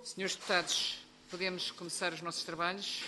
Senhores deputados, podemos começar os nossos trabalhos.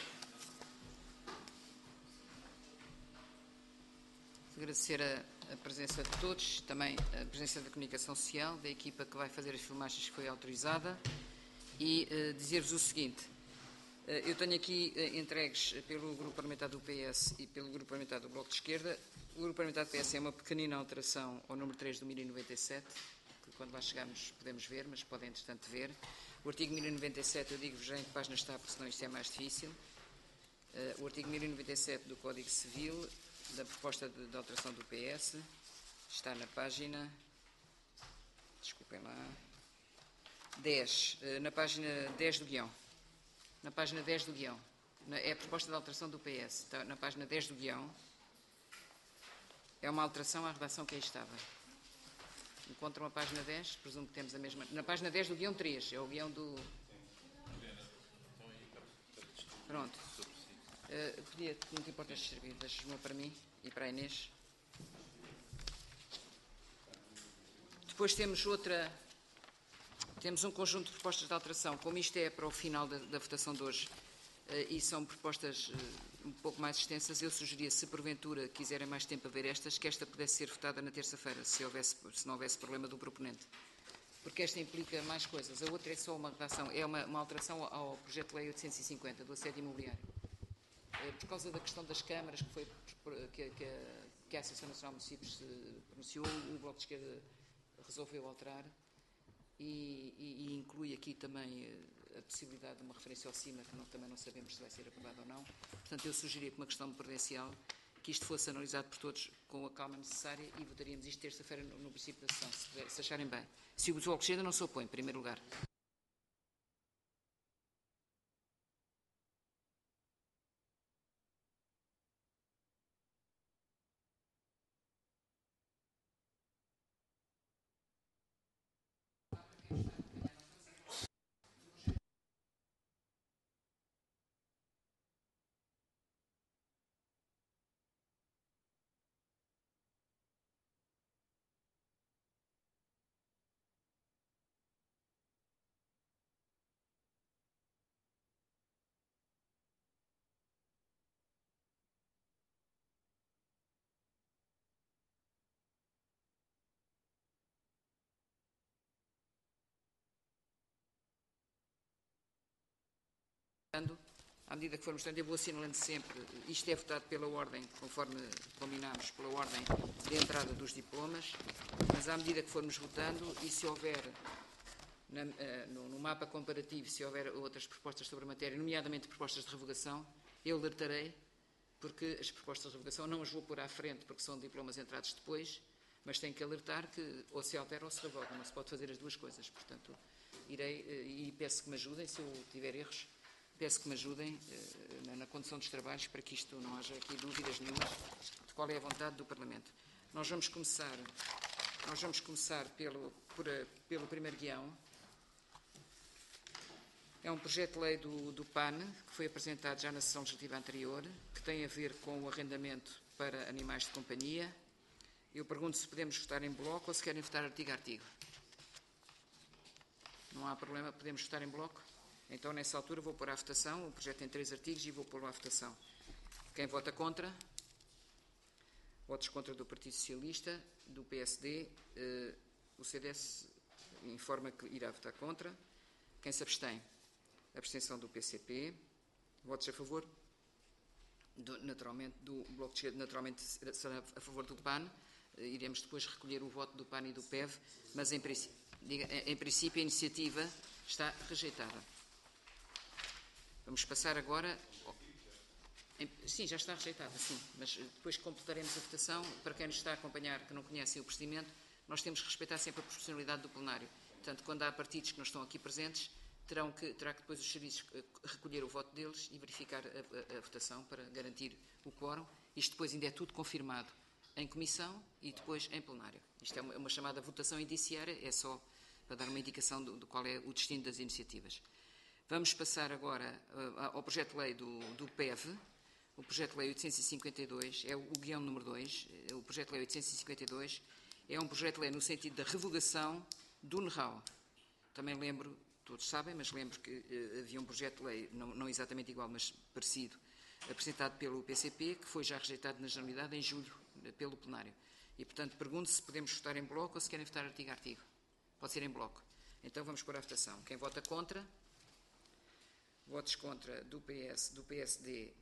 Agradecer a presença de todos, também a presença da comunicação social, da equipa que vai fazer as filmagens que foi autorizada, e dizer-vos o seguinte: eu tenho aqui entregues pelo Grupo Parlamentar do PS e pelo Grupo Parlamentar do Bloco de Esquerda. O Grupo Parlamentar do PS é uma pequenina alteração ao número 3 do 1097, que quando lá chegarmos podemos ver, mas podem entretanto ver. O artigo 1097, eu digo-vos já em que página está, porque senão isto é mais difícil. O artigo 1097 do Código Civil, da proposta de alteração do PS, está na página, desculpem lá, 10, na página 10 do guião. Na página 10 do guião. É a proposta de alteração do PS. Está na página 10 do guião. É uma alteração à redação que aí estava. Encontram a página 10? Presumo que temos a mesma. Na página 10 do guião 3. É o guião do... Pronto. Podia, não te importas de servir, deixas uma para mim e para a Inês. Depois temos outra... Temos um conjunto de propostas de alteração. Como isto é para o final da votação de hoje e são propostas um pouco mais extensas, eu sugeria, se porventura quiserem mais tempo a ver estas, que esta pudesse ser votada na terça-feira, se não houvesse problema do proponente. Porque esta implica mais coisas. A outra é só uma redação, é uma alteração ao projeto de lei 850, do assédio imobiliário. Por causa da questão das câmaras que a Associação Nacional de Municípios se pronunciou, o Bloco de Esquerda resolveu alterar. E inclui aqui também a possibilidade de uma referência ao CIMA, que também não sabemos se vai ser aprovada ou não. Portanto, eu sugeria que uma questão prudencial, que isto fosse analisado por todos com a calma necessária e votaríamos isto terça-feira no princípio da sessão, se acharem bem. Se o Bloco de Esquerda não se opõe, em primeiro lugar. À medida que formos, eu vou assinalando sempre, isto é votado pela ordem, conforme combinámos, pela ordem de entrada dos diplomas, mas à medida que formos votando, e se houver, no mapa comparativo, se houver outras propostas sobre a matéria, nomeadamente propostas de revogação, eu alertarei, porque as propostas de revogação não as vou pôr à frente, porque são diplomas entrados depois, mas tenho que alertar que ou se altera ou se revoga, não se pode fazer as duas coisas. Portanto, irei, e peço que me ajudem, se eu tiver erros, peço que me ajudem na condução dos trabalhos para que isto não haja aqui dúvidas nenhumas de qual é a vontade do Parlamento. Nós vamos começar pelo primeiro guião. É um projeto de lei do PAN, que foi apresentado já na sessão legislativa anterior, que tem a ver com o arrendamento para animais de companhia. Eu pergunto se podemos votar em bloco ou se querem votar artigo a artigo. Não há problema, podemos votar em bloco? Então, nessa altura, vou pôr à votação. O projeto tem 3 artigos e vou pô-lo à votação. Quem vota contra? Votos contra do Partido Socialista, do PSD. O CDS informa que irá votar contra. Quem se abstém? Abstenção do PCP. Votos a favor? Naturalmente, do Bloco de Esquerda, naturalmente será a favor do PAN. Iremos depois recolher o voto do PAN e do PEV, mas em princípio a iniciativa está rejeitada. Vamos passar agora... Sim, já está rejeitada, sim, mas depois completaremos a votação. Para quem nos está a acompanhar, que não conhece o procedimento, nós temos que respeitar sempre a proporcionalidade do plenário. Portanto, quando há partidos que não estão aqui presentes, terá que depois os serviços recolher o voto deles e verificar a votação para garantir o quórum. Isto depois ainda é tudo confirmado em comissão e depois em plenário. Isto é uma chamada votação indiciária, é só para dar uma indicação de qual é o destino das iniciativas. Vamos passar agora ao projeto de lei do PEV. O projeto de lei 852 é o guião número 2. O projeto de lei 852 é um projeto de lei no sentido da revogação do NRAU. Também lembro todos sabem, mas lembro que havia um projeto de lei, não exatamente igual, mas parecido, apresentado pelo PCP, que foi já rejeitado na Generalidade em julho, pelo plenário. E, portanto, pergunto se podemos votar em bloco ou se querem votar artigo a artigo. Pode ser em bloco. Então vamos pôr a votação. Quem vota contra? Votos contra do PS, do PSD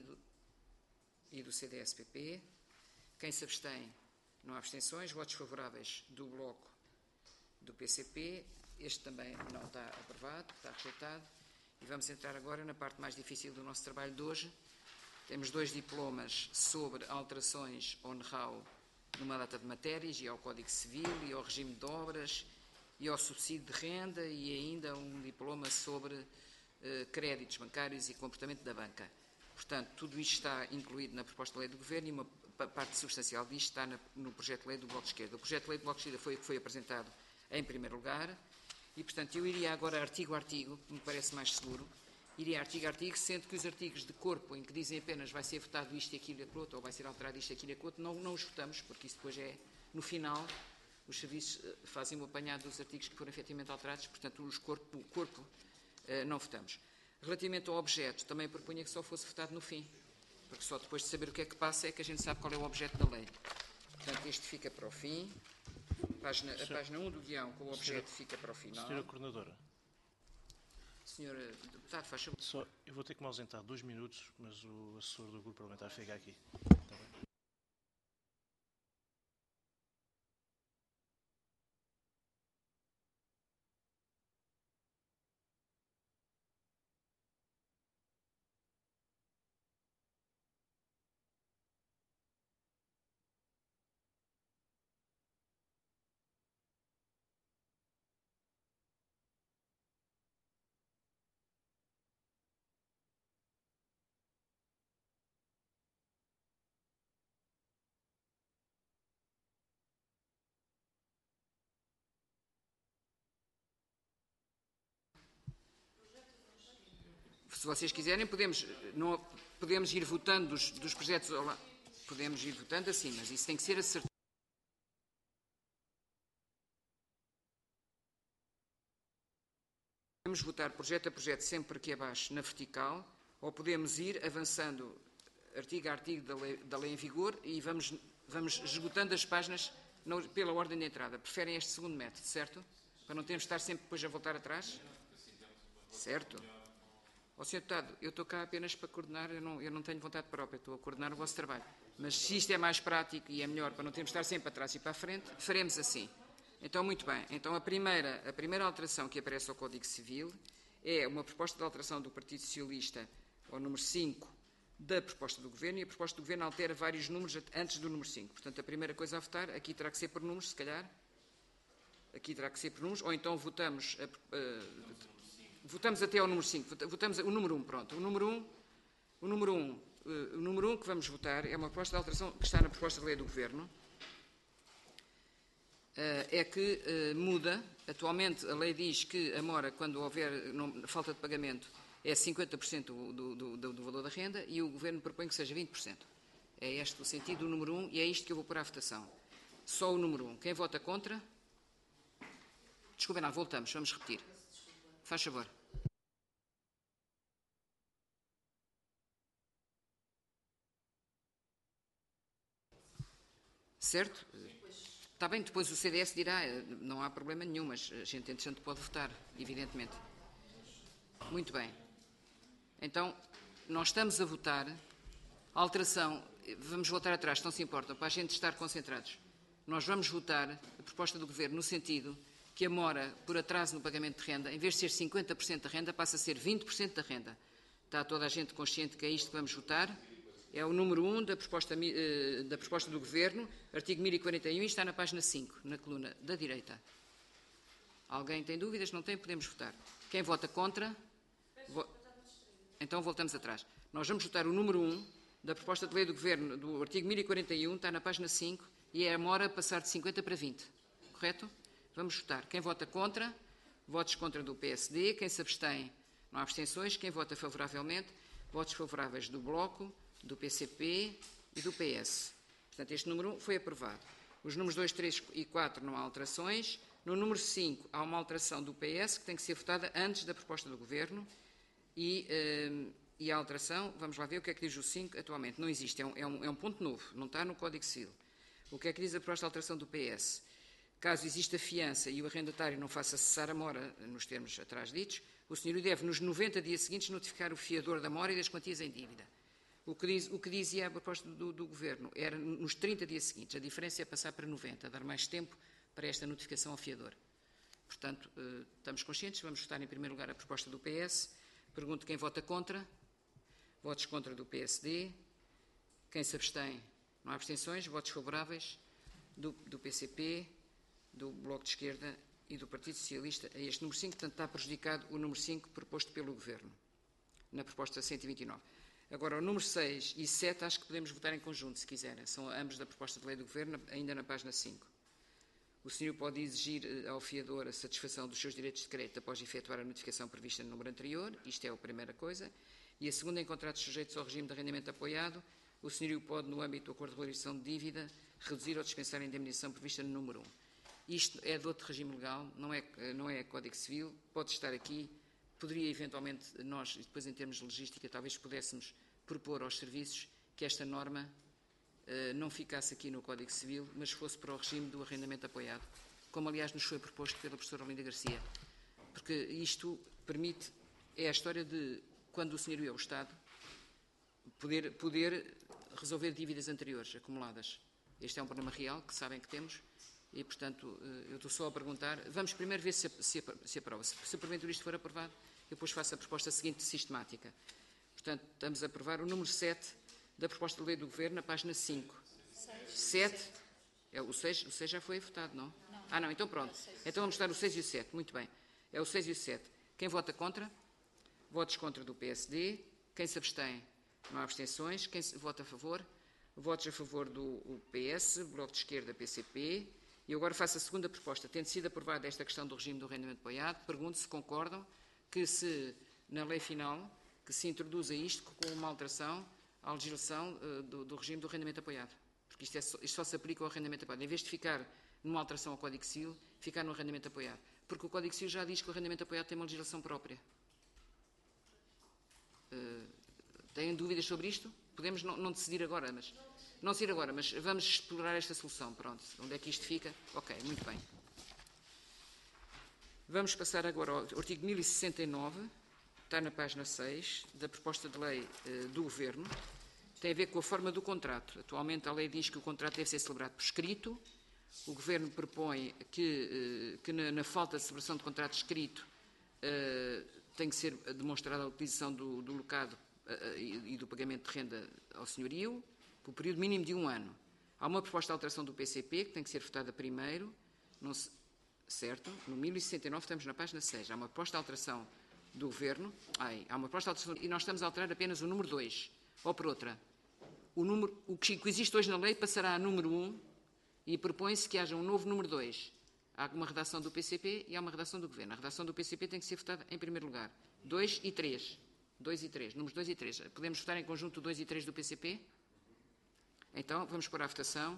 e do CDS-PP. Quem se abstém? Não há abstenções. Votos favoráveis do bloco do PCP. Este também não está aprovado, está rejeitado. E vamos entrar agora na parte mais difícil do nosso trabalho de hoje. Temos 2 diplomas sobre alterações ao know-how numa data de matérias e ao Código Civil e ao regime de obras e ao subsídio de renda e ainda um diploma sobre créditos bancários e comportamento da banca. Portanto, tudo isto está incluído na proposta de lei do Governo e uma parte substancial disto está no projeto de lei do Bloco de Esquerda. O projeto de lei do Bloco de Esquerda foi apresentado em primeiro lugar e, portanto, eu iria agora artigo a artigo, que me parece mais seguro, iria artigo a artigo, sendo que os artigos de corpo em que dizem apenas vai ser votado isto e aquilo e aquilo outro, ou vai ser alterado isto e aquilo e aquilo outro, não os votamos, porque isso depois é, no final, os serviços fazem um apanhado dos artigos que foram efetivamente alterados, portanto, o corpo não votamos. Relativamente ao objeto, também propunha que só fosse votado no fim, porque só depois de saber o que é que passa é que a gente sabe qual é o objeto da lei. Portanto, este fica para o fim. A página 1 do guião com o objeto fica para o final. Senhora Coordenadora. Senhora Deputado, faz favor. Eu vou ter que me ausentar 2 minutos, mas o assessor do grupo parlamentar fica aqui. Está bem? Se vocês quiserem, podemos ir votando dos projetos. Podemos ir votando assim, mas isso tem que ser acertado. Podemos votar projeto a projeto sempre aqui abaixo na vertical, ou podemos ir avançando artigo a artigo da lei em vigor e vamos esgotando as páginas pela ordem de entrada. Preferem este segundo método, certo? Para não termos de estar sempre depois a voltar atrás? Certo? Ó, Sr. Deputado, eu estou cá apenas para coordenar, eu não tenho vontade própria, estou a coordenar o vosso trabalho. Mas se isto é mais prático e é melhor para não termos de estar sempre atrás e para a frente, faremos assim. Então, muito bem. Então, a primeira alteração que aparece ao Código Civil é uma proposta de alteração do Partido Socialista ao número 5 da proposta do Governo e a proposta do Governo altera vários números antes do número 5. Portanto, a primeira coisa a votar, aqui terá que ser por números, se calhar. Aqui terá que ser por números, ou então votamos até ao número 5. Votamos o número 1, pronto. O número 1 que vamos votar é uma proposta de alteração que está na proposta de lei do Governo. É que muda. Atualmente a lei diz que a mora, quando houver falta de pagamento, é 50% do valor da renda e o Governo propõe que seja 20%. É este o sentido do número 1 e é isto que eu vou pôr à votação. Só o número 1. Quem vota contra? Desculpem, não, voltamos, vamos repetir. Faz favor. Certo? Está bem, depois o CDS dirá, não há problema nenhum, mas a gente, entretanto, pode votar, evidentemente. Muito bem. Então, nós estamos a votar a alteração, vamos voltar atrás, se não se importam, para a gente estar concentrados. Nós vamos votar a proposta do Governo no sentido que a mora por atraso no pagamento de renda, em vez de ser 50% da renda, passa a ser 20% da renda. Está toda a gente consciente que é isto que vamos votar? É o número 1 da proposta do Governo, artigo 1041, e está na página 5, na coluna da direita. Alguém tem dúvidas? Não tem? Podemos votar. Quem vota contra? Então voltamos atrás. Nós vamos votar o número 1 da proposta de lei do Governo, do artigo 1041, está na página 5, e é a mora passar de 50 para 20. Correto? Vamos votar. Quem vota contra? Votos contra do PSD. Quem se abstém? Não há abstenções. Quem vota favoravelmente? Votos favoráveis do Bloco, do PCP e do PS. Portanto, este número 1 foi aprovado. Os números 2, 3 e 4 não há alterações. No número 5, há uma alteração do PS que tem que ser votada antes da proposta do Governo e a alteração, vamos lá ver o que é que diz o 5 atualmente. Não existe, é um ponto novo, não está no Código Civil. O que é que diz a proposta de alteração do PS? Caso exista fiança e o arrendatário não faça cessar a mora, nos termos atrás ditos, o senhorio deve, nos 90 dias seguintes, notificar o fiador da mora e das quantias em dívida. O que dizia a proposta do Governo era nos 30 dias seguintes. A diferença é passar para 90, dar mais tempo para esta notificação ao fiador. Portanto, estamos conscientes, vamos votar em primeiro lugar a proposta do PS. Pergunto quem vota contra. Votos contra do PSD. Quem se abstém? Não há abstenções. Votos favoráveis do PCP, do Bloco de Esquerda e do Partido Socialista a este número 5. Portanto, está prejudicado o número 5 proposto pelo Governo, na proposta 129. Agora, o número 6 e 7 acho que podemos votar em conjunto, se quiserem. São ambos da proposta de lei do Governo, ainda na página 5. O senhor pode exigir ao fiador a satisfação dos seus direitos de crédito após efetuar a notificação prevista no número anterior. Isto é a primeira coisa. E a segunda, em contratos sujeitos ao regime de arrendamento apoiado, o senhorio pode, no âmbito do acordo de regularização de dívida, reduzir ou dispensar a indemnização prevista no número 1. Isto é de outro regime legal, não é Código Civil, pode estar aqui, poderia eventualmente nós, e depois em termos de logística, talvez pudéssemos propor aos serviços que esta norma não ficasse aqui no Código Civil, mas fosse para o regime do arrendamento apoiado, como aliás nos foi proposto pela professora Olinda Garcia, porque isto permite, é a história de, quando o senhorio é o Estado, poder resolver dívidas anteriores, acumuladas. Este é um problema real, que sabem que temos, e, portanto, eu estou só a perguntar. Vamos primeiro ver se aprova. Se porventura isto for aprovado, eu depois faço a proposta seguinte sistemática. Portanto, estamos a aprovar o número 7 da proposta de lei do Governo, na página 5. 7? O 6 já foi votado, não? Não, então pronto. Então vamos votar o 6 e o 7. Muito bem. É o 6 e o 7. Quem vota contra? Votos contra do PSD. Quem se abstém? Não há abstenções. Quem vota a favor? Votos a favor do PS, Bloco de Esquerda, PCP. E agora faço a segunda proposta. Tendo sido aprovada esta questão do regime do arrendamento apoiado, pergunto se concordam que se, na lei final, que se introduza isto com uma alteração à legislação do regime do arrendamento apoiado. Porque isto só se aplica ao arrendamento apoiado. Em vez de ficar numa alteração ao Código Civil, ficar no arrendamento apoiado. Porque o Código Civil já diz que o arrendamento apoiado tem uma legislação própria. Têm dúvidas sobre isto? Podemos não decidir agora, mas... Não decidir agora, mas vamos explorar esta solução. Pronto. Onde é que isto fica? Ok, muito bem. Vamos passar agora ao artigo 1069, está na página 6, da proposta de lei do Governo. Tem a ver com a forma do contrato. Atualmente a lei diz que o contrato deve ser celebrado por escrito. O Governo propõe que na falta de celebração de contrato escrito tem que ser demonstrada a utilização do locado e do pagamento de renda ao senhorio, por período mínimo de 1 ano. Há uma proposta de alteração do PCP, que tem que ser votada primeiro, certo? No 1069 estamos na página 6. Há uma proposta de alteração do Governo, há uma proposta de alteração, e nós estamos a alterar apenas o número 2, ou por outra. O que existe hoje na lei passará a número 1 e propõe-se que haja um novo número 2. Há uma redação do PCP e há uma redação do Governo. A redação do PCP tem que ser votada em primeiro lugar. 2 e 3. 2 e 3. Números 2 e 3. Podemos votar em conjunto 2 e 3 do PCP? Então, vamos pôr à votação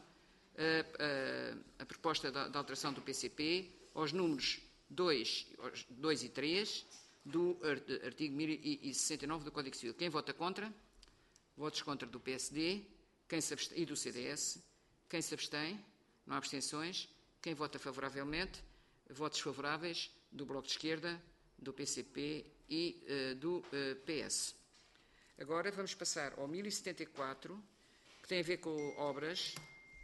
a proposta de alteração do PCP aos números 2 e 3 do artigo 1069 do Código Civil. Quem vota contra? Votos contra do PSD e do CDS. Quem se abstém? Não há abstenções. Quem vota favoravelmente? Votos favoráveis do Bloco de Esquerda, do PCP e do PS. Agora vamos passar ao 1074, que tem a ver com obras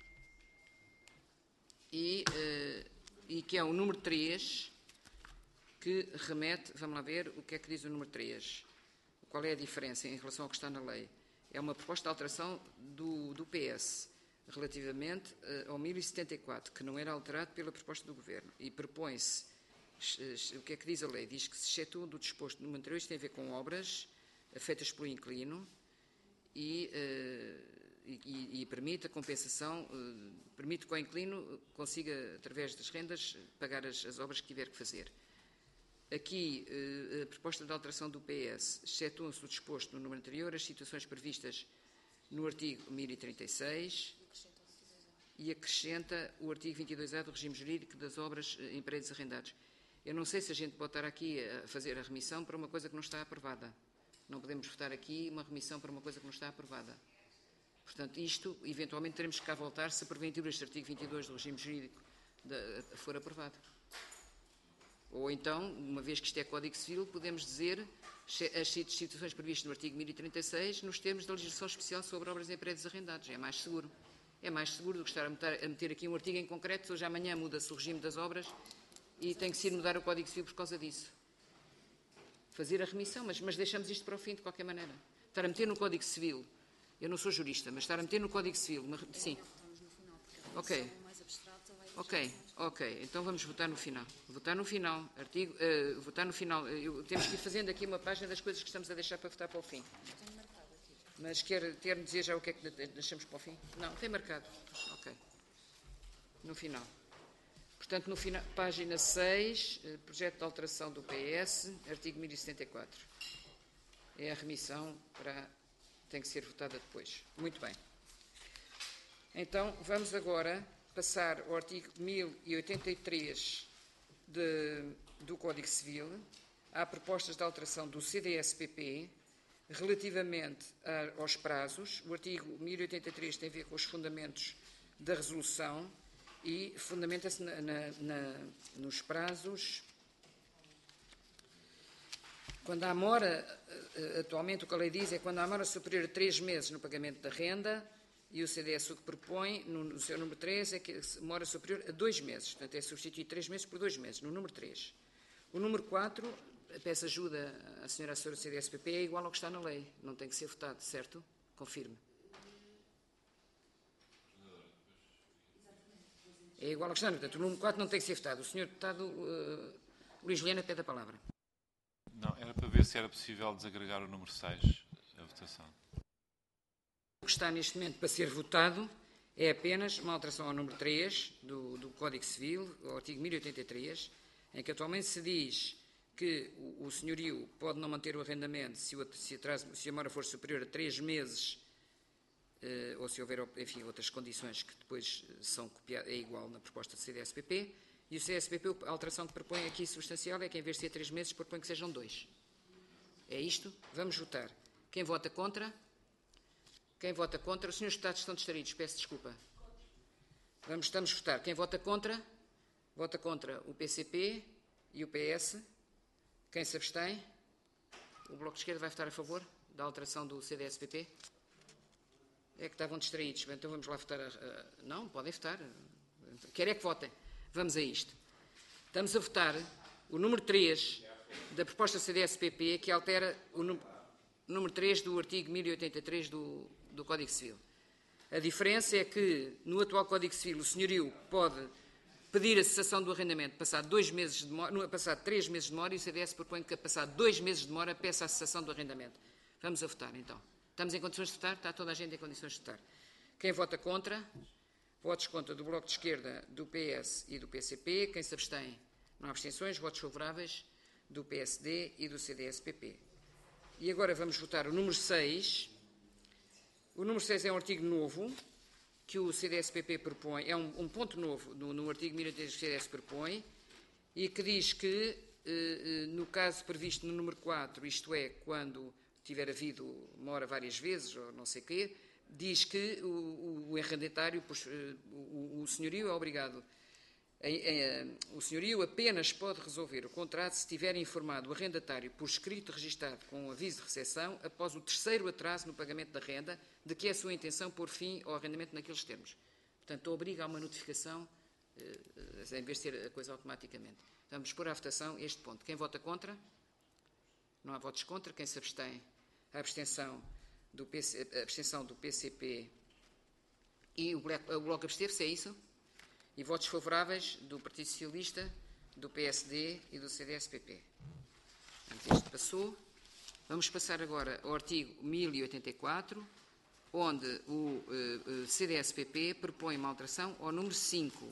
e que é o número 3, que remete, vamos lá ver o que é que diz o número 3. Qual é a diferença em relação ao que está na lei? É uma proposta de alteração do PS relativamente ao 1074, que não era alterado pela proposta do Governo. E propõe-se, o que é que diz a lei? Diz que se excetuam do disposto no número anterior, isto tem a ver com obras feitas pelo inquilino e permite a compensação, permite que o inquilino consiga, através das rendas, pagar as obras que tiver que fazer. Aqui, a proposta de alteração do PS, excetuam-se do disposto no número anterior as situações previstas no artigo 1036 e acrescenta o artigo 22A do regime jurídico das obras em prédios arrendados. Eu não sei se a gente pode estar aqui a fazer a remissão para uma coisa que não está aprovada. Não podemos votar aqui uma remissão para uma coisa que não está aprovada. Portanto, isto, eventualmente, teremos que cá voltar se porventura este artigo 22 do regime jurídico for aprovado. Ou então, uma vez que isto é Código Civil, podemos dizer as situações previstas no artigo 1036 nos termos da legislação especial sobre obras em prédios arrendados. É mais seguro. É mais seguro do que estar a meter aqui um artigo em concreto. Hoje amanhã muda-se o regime das obras e tem que se ir mudar o Código Civil por causa disso. Fazer a remissão, mas deixamos isto para o fim, de qualquer maneira. Estar a meter no Código Civil, eu não sou jurista, mas estar a meter no Código Civil, sim. Ok. Ok. Então vamos votar no final. Votar no final. Temos que ir fazendo aqui uma página das coisas que estamos a deixar para votar para o fim. Mas quer dizer já o que é que deixamos para o fim? Não, tem marcado. Ok. No final. Portanto, no final, página 6, projeto de alteração do PS, artigo 1074. É a remissão tem que ser votada depois. Muito bem. Então, vamos agora passar ao artigo 1083 do Código Civil. Há propostas de alteração do CDS-PP relativamente aos prazos. O artigo 1083 tem a ver com os fundamentos da resolução e fundamenta-se nos prazos. Quando há mora, atualmente o que a lei diz é quando há mora superior a 3 meses no pagamento da renda, e o CDS o que propõe, no seu número 3, é que mora superior a 2 meses. Portanto, é substituir 3 meses por 2 meses, no número 3. O número 4, peço ajuda à senhora assessora do CDS-PP, é igual ao que está na lei. Não tem que ser votado, certo? Confirme. É igual ao que está. Portanto, o número 4 não tem que ser votado. O senhor deputado Luís Liana pede a palavra. Não, era para ver se era possível desagregar o número 6, a votação. O que está neste momento para ser votado é apenas uma alteração ao número 3 do Código Civil, ao artigo 1083, em que atualmente se diz que o senhorio pode não manter o arrendamento se a mora for superior a 3 meses, ou se houver, enfim, outras condições que depois são copiadas, é igual na proposta do CDS-PP, e o CDS-PP, a alteração que propõe aqui substancial é que em vez de ser 3 meses, propõe que sejam 2. É isto? Vamos votar. Quem vota contra? Quem vota contra? Os senhores deputados estão distraídos, peço desculpa. Estamos a votar. Quem vota contra? Vota contra o PCP e o PS. Quem se abstém? O Bloco de Esquerda vai votar a favor da alteração do CDS-PP? É que estavam distraídos. Bem, então vamos lá votar. Não, podem votar. Quer é que votem. Vamos a isto. Estamos a votar o número 3 da proposta CDS-PP, que altera o número 3 do artigo 1083 do Código Civil. A diferença é que, no atual Código Civil, o senhorio pode pedir a cessação do arrendamento passado 3 meses de demora, e o CDS propõe que, passado 2 meses de demora, peça a cessação do arrendamento. Vamos a votar, então. Estamos em condições de votar? Está toda a gente em condições de votar. Quem vota contra? Votos contra do Bloco de Esquerda, do PS e do PCP. Quem se abstém? Não há abstenções. Votos favoráveis do PSD e do CDS-PP. E agora vamos votar o número 6. O número 6 é um artigo novo que o CDS-PP propõe, é um ponto novo no artigo 1083 que o CDS propõe, e que diz que, no caso previsto no número 4, isto é, quando tiver havido mora várias vezes, ou não sei o quê, diz que o arrendatário, o senhorio é obrigado, o senhorio apenas pode resolver o contrato se tiver informado o arrendatário por escrito registado com um aviso de recepção após o 3º atraso no pagamento da renda de que é a sua intenção pôr fim ao arrendamento naqueles termos. Portanto, obriga a uma notificação em vez de ser a coisa automaticamente. Vamos pôr à votação este ponto. Quem vota contra? Não há votos contra. Quem se abstém? A abstenção do PCP e o Bloco absteve-se, é isso? E votos favoráveis do Partido Socialista, do PSD e do CDS-PP. Este passou. Vamos passar agora ao artigo 1084, onde o CDS-PP propõe uma alteração ao número 5.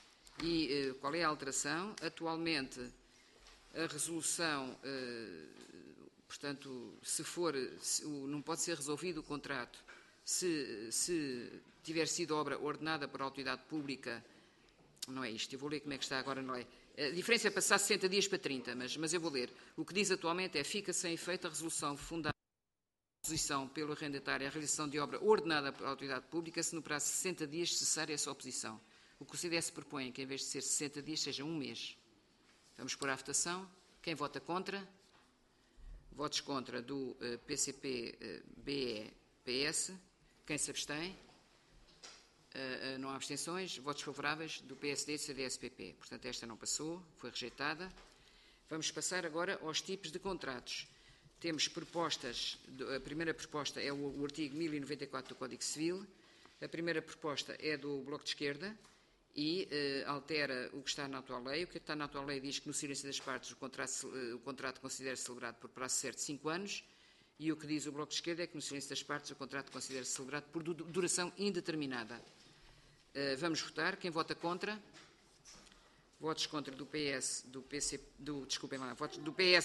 E qual é a alteração? Atualmente, a resolução, portanto, não pode ser resolvido o contrato se tiver sido obra ordenada por autoridade pública, não é isto, eu vou ler como é que está agora, não é? A diferença é passar 60 dias para 30, mas eu vou ler. O que diz atualmente é: fica sem efeito a resolução fundada na oposição pelo arrendatário à realização de obra ordenada por autoridade pública se no prazo de 60 dias cessar essa oposição. O que o CDS propõe é que, em vez de ser 60 dias, seja um mês. Vamos pôr à votação. Quem vota contra? Votos contra do PCP, BE, PS. Quem se abstém? Não há abstenções. Votos favoráveis do PSD e do CDS-PP. Portanto, esta não passou, foi rejeitada. Vamos passar agora aos tipos de contratos. Temos propostas. A primeira proposta é o artigo 1094 do Código Civil. A primeira proposta é do Bloco de Esquerda e altera o que está na atual lei. O que está na atual lei diz que, no silêncio das partes, o contrato considera-se celebrado por prazo certo de 5 anos, e o que diz o Bloco de Esquerda é que, no silêncio das partes, o contrato considera-se celebrado por duração indeterminada. Vamos votar. Quem vota contra? Votos contra do PS, do PC, desculpem lá, votos do PS,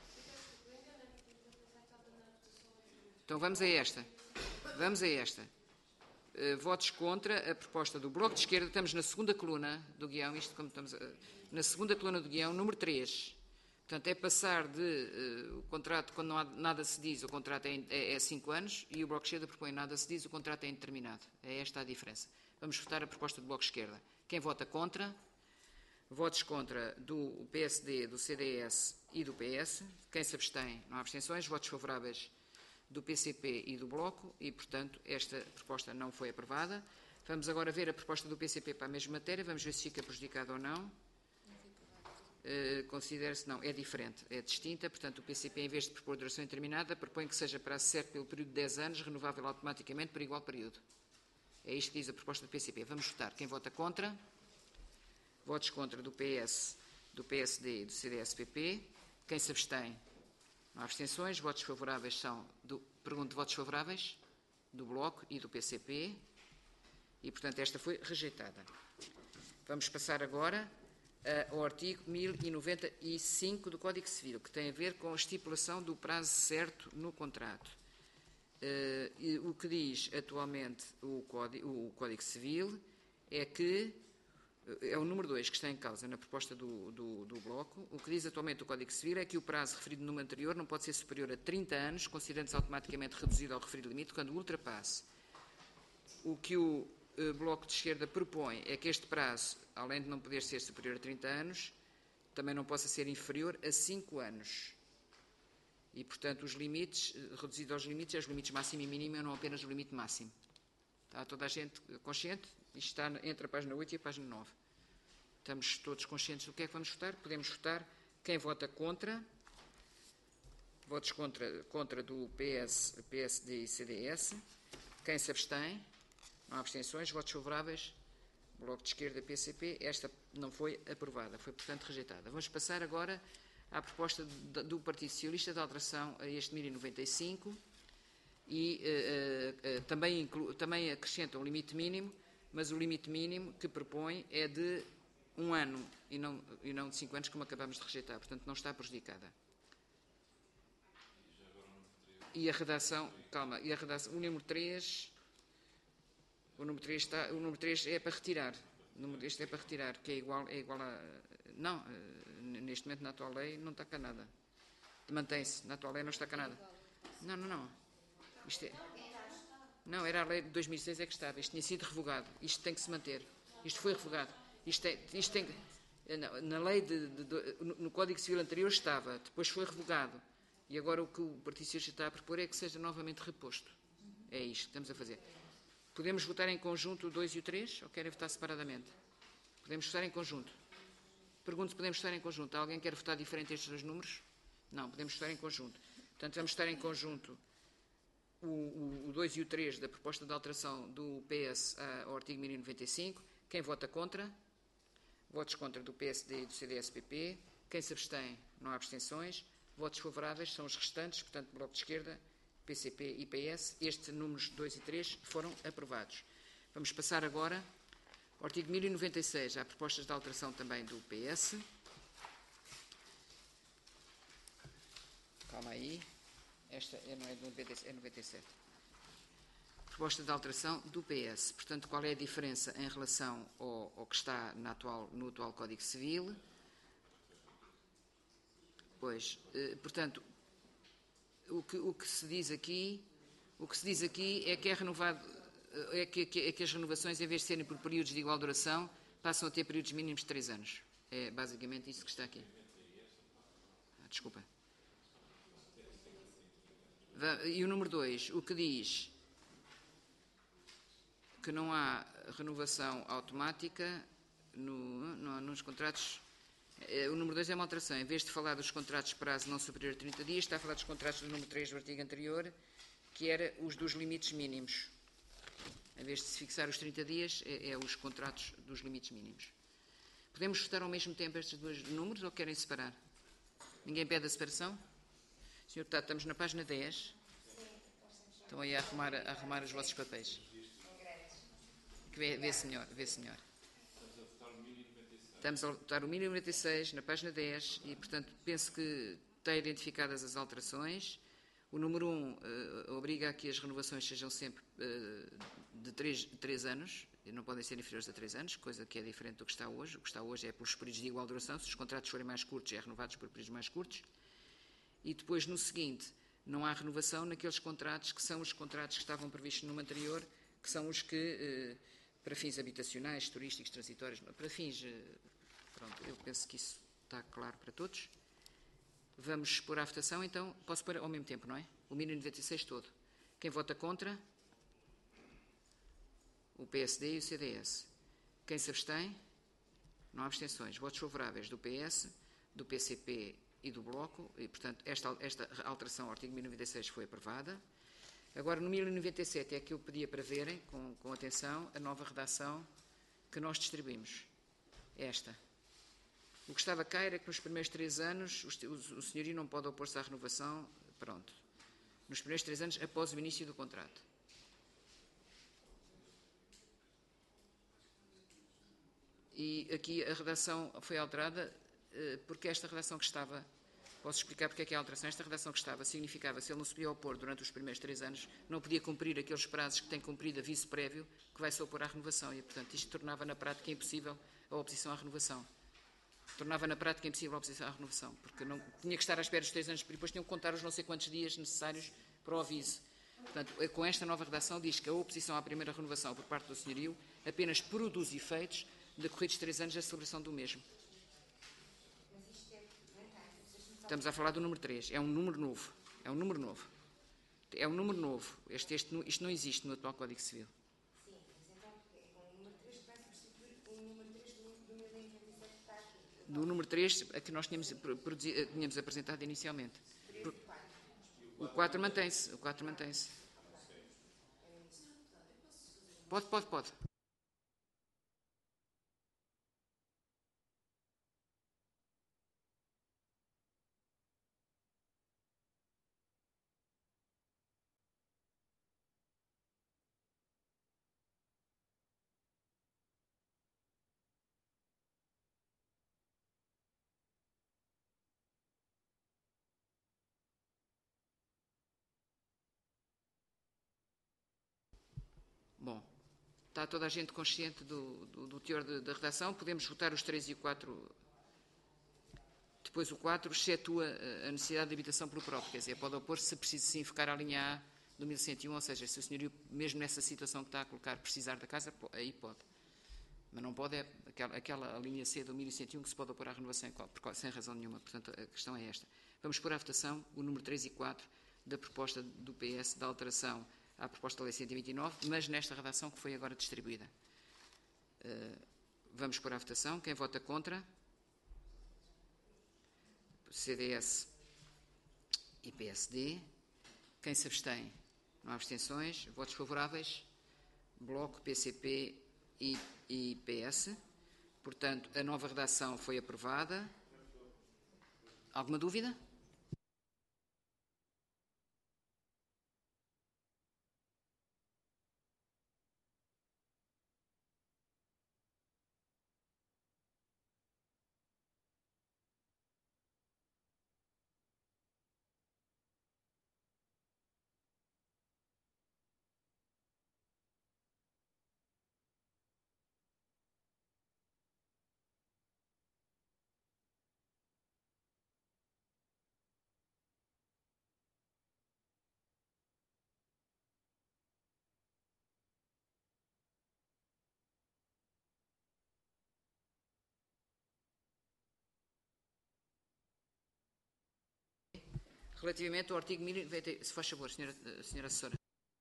Então vamos a esta. Votos contra a proposta do Bloco de Esquerda. Estamos na segunda coluna do guião, na segunda coluna do guião, número 3. Portanto, é passar o contrato, quando não há, nada se diz, o contrato é 5 anos, e o Bloco de Esquerda propõe nada se diz, o contrato é indeterminado. É esta a diferença. Vamos votar a proposta do Bloco de Esquerda. Quem vota contra? Votos contra do PSD, do CDS e do PS. Quem se abstém? Não há abstenções. Votos favoráveis do PCP e do Bloco e, portanto, esta proposta não foi aprovada. Vamos agora ver a proposta do PCP para a mesma matéria. Vamos ver se fica prejudicada ou não. Considera-se, não, é diferente, é distinta. Portanto, o PCP, em vez de propor duração indeterminada, propõe que seja prazo certo pelo período de 10 anos, renovável automaticamente por igual período. É isto que diz a proposta do PCP. Vamos votar. Quem vota contra? Votos contra do PS, do PSD e do CDS-PP. Quem se abstém? Não há abstenções. Votos favoráveis são pergunto, votos favoráveis do Bloco e do PCP. E, portanto, esta foi rejeitada. Vamos passar agora ao artigo 1095 do Código Civil, que tem a ver com a estipulação do prazo certo no contrato. O que diz atualmente o Código Civil é que é o número 2 que está em causa na proposta do Bloco. O que diz atualmente o Código Civil é que o prazo referido no número anterior não pode ser superior a 30 anos, considerando-se automaticamente reduzido ao referido limite quando ultrapasse. O que o Bloco de Esquerda propõe é que este prazo, além de não poder ser superior a 30 anos, também não possa ser inferior a 5 anos. E, portanto, os limites, reduzido aos limites, é os limites máximo e mínimo, não apenas o limite máximo. Está toda a gente consciente? Isto está entre a página 8 e a página 9. Estamos todos conscientes do que é que vamos votar? Podemos votar. Quem vota contra? Votos contra do PS, PSD e CDS. Quem se abstém? Não há abstenções. Votos favoráveis? Bloco de Esquerda e PCP. Esta não foi aprovada. Foi, portanto, rejeitada. Vamos passar agora à proposta do Partido Socialista de alteração a este 1095 e também acrescenta um limite mínimo, mas o limite mínimo que propõe é de 1 ano e não de 5 anos, como acabamos de rejeitar. Portanto, não está prejudicada. E a redação, calma, o número 3 é para retirar. O número este é para retirar, que é igual a... Não, neste momento na atual lei não está cá nada. Mantém-se, na atual lei não está cá nada. Não. Isto é... Não, era a lei de 2006 é que estava. Isto tinha sido revogado. Isto tem que se manter. Isto foi revogado. Isto tem... Na lei no Código Civil anterior estava, depois foi revogado. E agora o que o Partido Socialista está a propor é que seja novamente reposto. É isto que estamos a fazer. Podemos votar em conjunto o 2 e o 3 ou querem votar separadamente? Podemos votar em conjunto. Pergunto se podemos votar em conjunto. Alguém quer votar diferente estes dois números? Não, podemos votar em conjunto. Portanto, vamos votar em conjunto o 2 e o 3 da proposta de alteração do PS ao artigo 1095. Quem vota contra? Votos contra do PSD e do CDS-PP. Quem se abstém? Não há abstenções. Votos favoráveis são os restantes, portanto, Bloco de Esquerda, PCP e PS. Estes números 2 e 3 foram aprovados. Vamos passar agora ao artigo 1096. Há propostas de alteração também do PS. Calma aí. Esta não é de 97, é 97. Proposta de alteração do PS. Portanto, qual é a diferença em relação ao que está no atual Código Civil? Pois, portanto, o que se diz aqui é que é renovado, é que as renovações, em vez de serem por períodos de igual duração, passam a ter períodos mínimos de 3 anos. É basicamente isso que está aqui. Desculpa. E o número 2, o que diz que não há renovação automática nos contratos. O número 2 é uma alteração. Em vez de falar dos contratos de prazo não superior a 30 dias, está a falar dos contratos do número 3 do artigo anterior, que era os dos limites mínimos. Em vez de se fixar os 30 dias, é os contratos dos limites mínimos. Podemos votar ao mesmo tempo estes dois números ou querem separar? Ninguém pede a separação? Senhor Deputado, estamos na página 10. Estão aí a arrumar os vossos papéis. Vê, senhor. Estamos a votar o 1096 na página 10 e, portanto, penso que está identificadas as alterações. O número 1 obriga a que as renovações sejam sempre de 3 anos, e não podem ser inferiores a 3 anos, coisa que é diferente do que está hoje. O que está hoje é pelos períodos de igual duração. Se os contratos forem mais curtos, é renovados por períodos mais curtos. E depois, no seguinte, não há renovação naqueles contratos que são os contratos que estavam previstos no anterior, que são os que, para fins habitacionais, turísticos, transitórios, para fins... Pronto, eu penso que isso está claro para todos. Vamos pôr à votação, então. Posso pôr ao mesmo tempo, não é? O 1096 todo. Quem vota contra? O PSD e o CDS. Quem se abstém? Não há abstenções. Votos favoráveis do PS, do PCP e do Bloco. E, portanto, esta alteração ao artigo 1096 foi aprovada. Agora, no 1097 é que eu pedia para verem, com atenção, a nova redação que nós distribuímos. Esta. O que estava cá era que nos primeiros 3 anos o senhorio não pode opor-se à renovação, pronto. Nos primeiros 3 anos após o início do contrato. E aqui a redação foi alterada porque esta redação que estava, posso explicar porque é que é a alteração, esta redação que estava significava, se ele não se podia opor durante os primeiros 3 anos, não podia cumprir aqueles prazos que tem cumprido aviso prévio que vai se opor à renovação e, portanto, isto tornava na prática impossível a oposição à renovação. Tornava na prática impossível a oposição à renovação, porque não, tinha que estar à espera dos 3 anos, porque depois tinham que contar os não sei quantos dias necessários para o aviso. Portanto, com esta nova redação diz que a oposição à primeira renovação por parte do senhorio apenas produz efeitos decorridos 3 anos da celebração do mesmo. Estamos a falar do número 3. É um número novo. Isto não existe no atual Código Civil. Do número 3, a que nós tínhamos apresentado inicialmente. O 4 mantém-se. Pode. Bom, está toda a gente consciente do teor da redação. Podemos votar os 3 e o 4. Depois o 4 excetua a necessidade de habitação pelo próprio. Quer dizer, pode opor-se se preciso sim ficar a linha A do 1101, ou seja, se o senhorio, mesmo nessa situação que está a colocar, precisar da casa, aí pode. Mas não pode é aquela linha C do 1101 que se pode opor à renovação sem razão nenhuma. Portanto, a questão é esta. Vamos pôr à votação o número 3 e 4 da proposta do PS da alteração à proposta da Lei 129, mas nesta redação que foi agora distribuída. Vamos pôr à votação. Quem vota contra? CDS e PSD. Quem se abstém? Não há abstenções. Votos favoráveis? Bloco, PCP e PS. Portanto, a nova redação foi aprovada. Alguma dúvida? Relativamente ao artigo 1090, se faz favor, senhora assessora.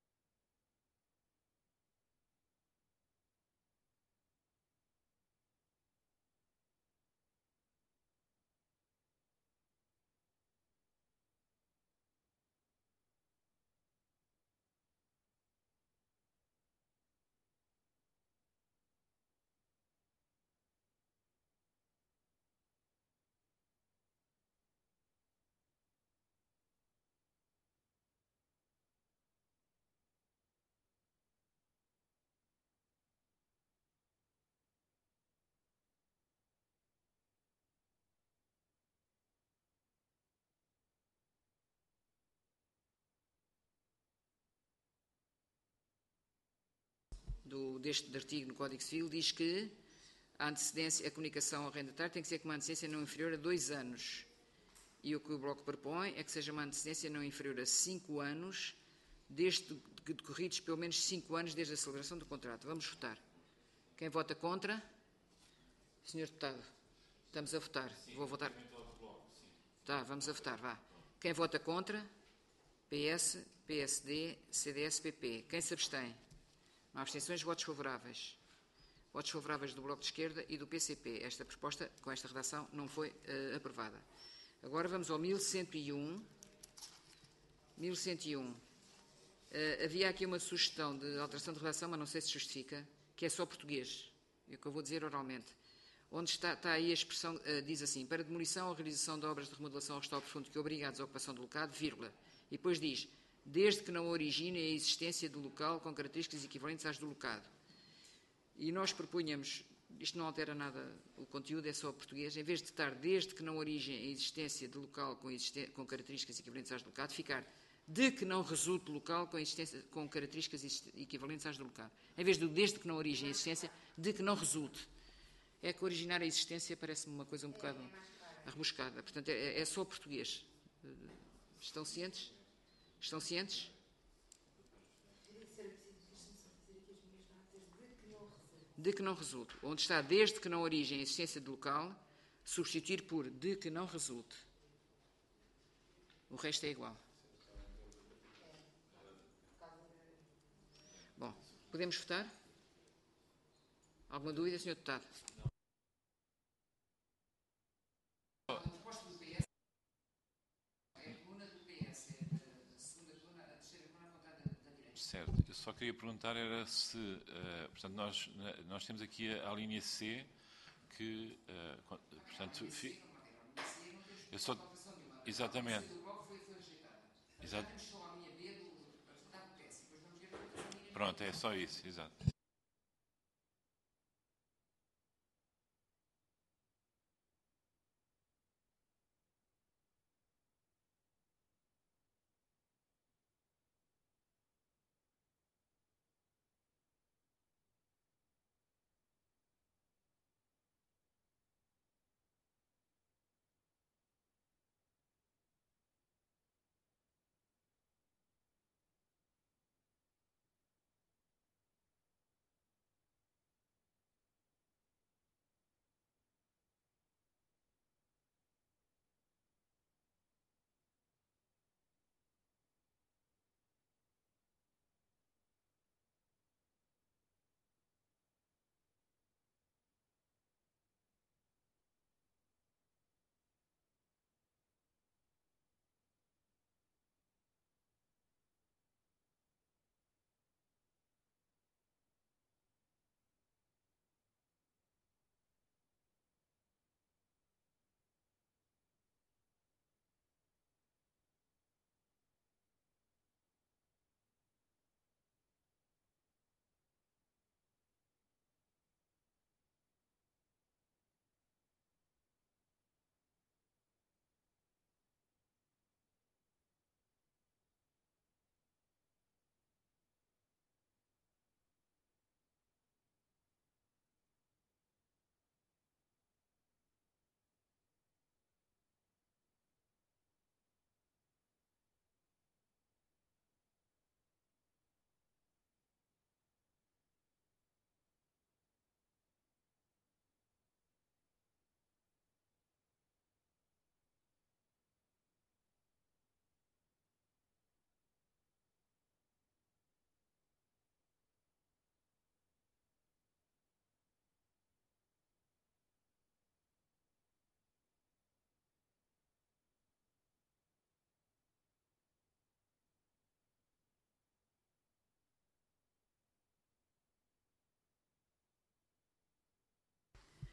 Deste artigo no Código Civil diz que a antecedência, a comunicação ao arrendatário tem que ser com uma antecedência não inferior a 2 anos. E o que o Bloco propõe é que seja uma antecedência não inferior a 5 anos, desde que decorridos pelo menos 5 anos desde a celebração do contrato. Vamos votar. Quem vota contra? Senhor Deputado, estamos a votar. Sim, vou votar. Tá, vamos a votar, vá. Quem vota contra? PS, PSD, CDS, PP. Quem se abstém? Não há abstenções, votos favoráveis. Votos favoráveis do Bloco de Esquerda e do PCP. Esta proposta, com esta redação, não foi aprovada. Agora vamos ao 1101. 1101. Havia aqui uma sugestão de alteração de redação, mas não sei se justifica, que é só português. É o que eu vou dizer oralmente. Onde está aí a expressão, diz assim, para demolição ou realização de obras de remodelação ou restauro profundo que obriga à desocupação do local, vírgula. E depois diz, desde que não origine a existência do local com características equivalentes às do locado. E nós propunhamos, isto não altera nada o conteúdo, é só português, em vez de estar desde que não origem a existência de local com características equivalentes às do locado, ficar de que não resulte local com características equivalentes às do locado. Em vez de desde que não origem a existência, de que não resulte. É que originar a existência parece-me uma coisa um bocado rebuscada. Portanto, é só português. Estão cientes? Estão cientes? De que não resulte. Onde está desde que não origem a existência do local, substituir por de que não resulte. O resto é igual. Bom, podemos votar? Alguma dúvida, Sr. Deputado? A proposta do PS é a coluna do PS, é a segunda coluna, a terceira coluna apontada da direita. Certo. Eu só queria perguntar era se, portanto, nós temos aqui a linha C, que, portanto, eu só, exatamente. Exato. Pronto, é só isso, exato.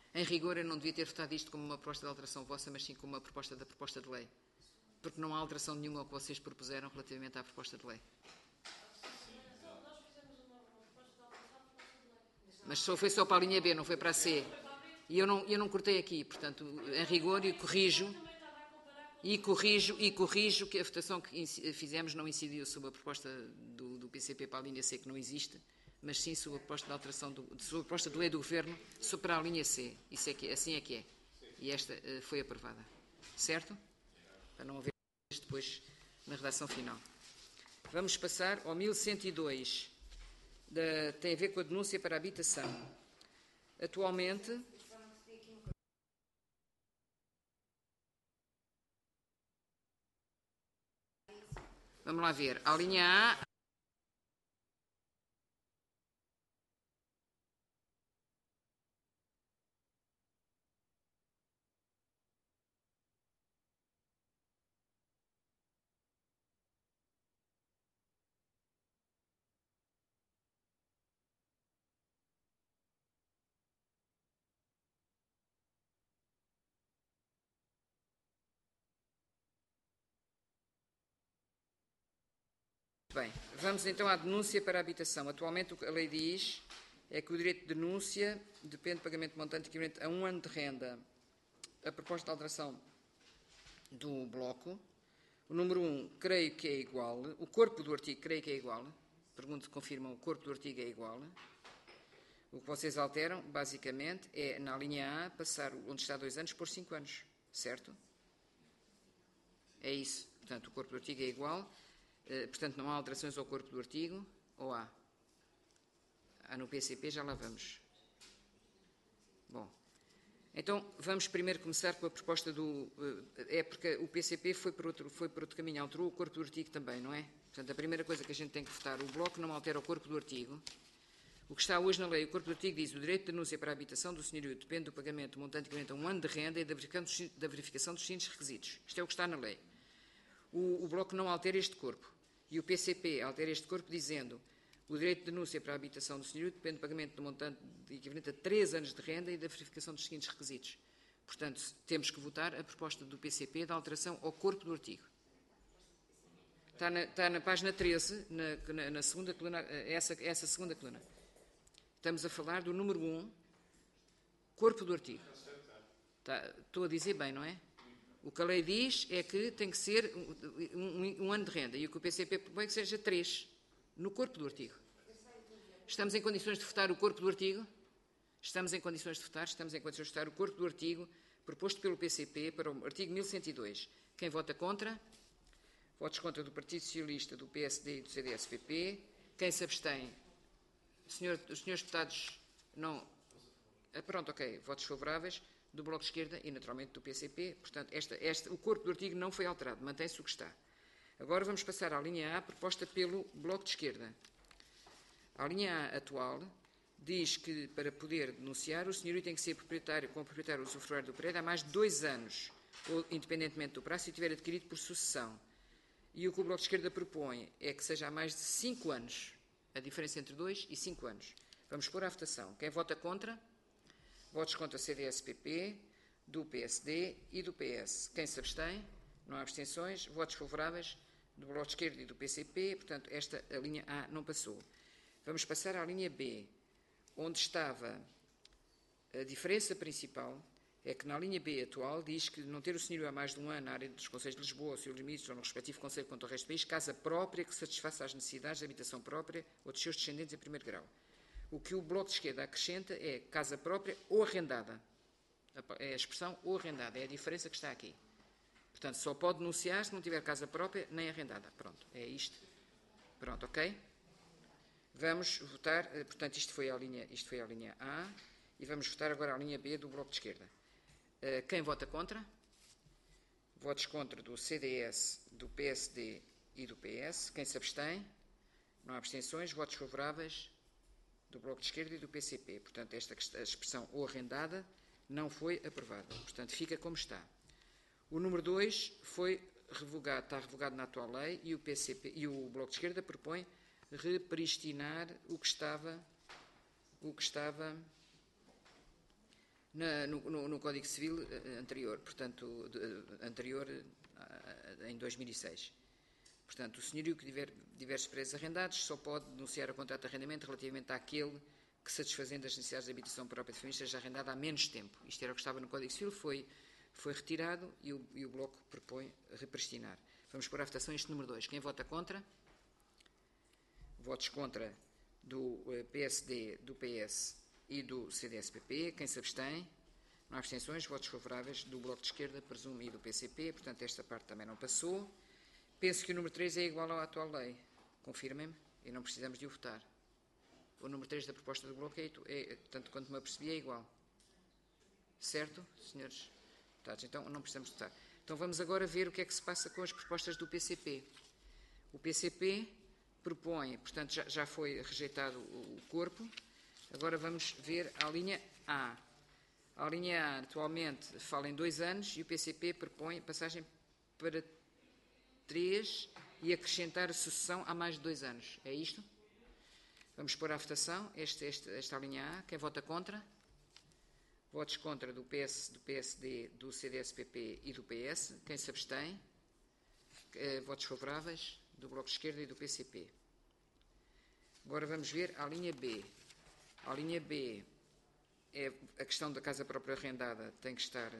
Em rigor, eu não devia ter votado isto como uma proposta de alteração vossa, mas sim como uma proposta da proposta de lei. Porque não há alteração nenhuma ao que vocês propuseram relativamente à proposta de lei. Mas só foi só para a linha B, não foi para a C. E eu não cortei aqui, portanto, em rigor, e corrijo que a votação que fizemos não incidiu sobre a proposta do PCP para a linha C, que não existe, mas sim sobre a proposta de alteração, sobre a proposta de lei do Governo para a linha C. Isso é que, assim é que é. E esta foi aprovada. Certo? Para não haver depois na redação final. Vamos passar ao 1102. Tem a ver com a denúncia para a habitação. Atualmente, vamos lá ver, a linha A, bem, vamos então à denúncia para a habitação. Atualmente o que a lei diz é que o direito de denúncia depende do pagamento de montante equivalente a 1 ano de renda. A proposta de alteração do bloco, o número 1, creio que é igual, o corpo do artigo creio que é igual, pergunto se confirmam, o corpo do artigo é igual. O que vocês alteram, basicamente, é na linha A, passar onde está 2 anos, por 5 anos, certo? É isso, portanto o corpo do artigo é igual. Portanto, não há alterações ao corpo do artigo, ou há? Há no PCP, já lá vamos. Bom, então vamos primeiro começar com a proposta do... É porque o PCP foi por outro caminho, alterou o corpo do artigo também, não é? Portanto, a primeira coisa que a gente tem que votar, o bloco não altera o corpo do artigo. O que está hoje na lei, o corpo do artigo diz: o direito de denúncia para a habitação do senhorio depende do pagamento do montante equivalente a 1 ano de renda e da verificação dos seguintes requisitos. Isto é o que está na lei. O bloco não altera este corpo. E o PCP altera este corpo dizendo: o direito de denúncia para a habitação do senhorio depende do pagamento do montante equivalente a 3 anos de renda e da verificação dos seguintes requisitos. Portanto, temos que votar a proposta do PCP da alteração ao corpo do artigo. Está na página 13, na segunda coluna, essa segunda coluna. Estamos a falar do número 1, corpo do artigo. Estou a dizer bem, não é? O que a lei diz é que tem que ser um ano de renda e o que o PCP propõe que seja 3, no corpo do artigo. Estamos em condições de votar o corpo do artigo? Estamos em condições de votar o corpo do artigo proposto pelo PCP para o artigo 1102. Quem vota contra? Votos contra do Partido Socialista, do PSD e do CDS-PP. Quem se abstém? Os senhores deputados não... Pronto, ok. Votos favoráveis do Bloco de Esquerda e, naturalmente, do PCP. Portanto, o corpo do artigo não foi alterado. Mantém-se o que está. Agora vamos passar à linha A, proposta pelo Bloco de Esquerda. A linha A atual diz que, para poder denunciar, o senhorio tem que ser proprietário usufruir do prédio há mais de 2 anos, ou independentemente do prazo, se tiver adquirido por sucessão. E o que o Bloco de Esquerda propõe é que seja há mais de 5 anos. A diferença entre 2 e 5 anos. Vamos pôr à votação. Quem vota contra? Votos contra CDS-PP, do PSD e do PS. Quem se abstém? Não há abstenções. Votos favoráveis do Bloco de Esquerda e do PCP. Portanto, a linha A não passou. Vamos passar à linha B, onde estava a diferença principal, é que na linha B atual diz que não ter o senhorio há mais de 1 ano na área dos Conselhos de Lisboa, aos seus limites, ou no respectivo Conselho quanto ao resto do país, casa própria que satisfaça as necessidades de habitação própria ou dos seus descendentes em primeiro grau. O que o Bloco de Esquerda acrescenta é casa própria ou arrendada. É a expressão ou arrendada, é a diferença que está aqui. Portanto, só pode denunciar se não tiver casa própria nem arrendada. Pronto, é isto. Pronto, ok? Vamos votar, portanto, isto foi a linha A, e vamos votar agora a linha B do Bloco de Esquerda. Quem vota contra? Votos contra do CDS, do PSD e do PS. Quem se abstém? Não há abstenções. Votos favoráveis do Bloco de Esquerda e do PCP. Portanto, a expressão ou arrendada não foi aprovada. Portanto, fica como está. O número 2 foi revogado, está revogado na atual lei e o PCP e o Bloco de Esquerda propõe repristinar o que estava no Código Civil anterior, portanto, anterior em 2006. Portanto, o senhorio que tiver diversos preços arrendados só pode denunciar o contrato de arrendamento relativamente àquele que, satisfazendo as necessidades de habitação própria de família, seja arrendado há menos tempo. Isto era o que estava no Código Civil, foi retirado e o Bloco propõe repristinar. Vamos pôr à votação este número 2. Quem vota contra? Votos contra do PSD, do PS e do CDS-PP. Quem se abstém? Não há abstenções. Votos favoráveis do Bloco de Esquerda, presumo, e do PCP. Portanto, esta parte também não passou. Penso que o número 3 é igual à atual lei. Confirmem-me e não precisamos de o votar. O número 3 da proposta do Bloco tanto quanto me apercebi, é igual. Certo, senhores deputados? Então, não precisamos votar. Então, vamos agora ver o que é que se passa com as propostas do PCP. O PCP propõe, portanto, já foi rejeitado o corpo. Agora vamos ver a linha A. A linha A, atualmente, fala em 2 anos e o PCP propõe passagem para 3 e acrescentar a sucessão há mais de 2 anos. É isto? Vamos pôr à votação esta linha A. Quem vota contra? Votos contra do PSD, do CDS-PP e do PS. Quem se abstém? Votos favoráveis do Bloco de Esquerda e do PCP. Agora vamos ver a linha B. A linha B é a questão da casa própria arrendada, tem que estar...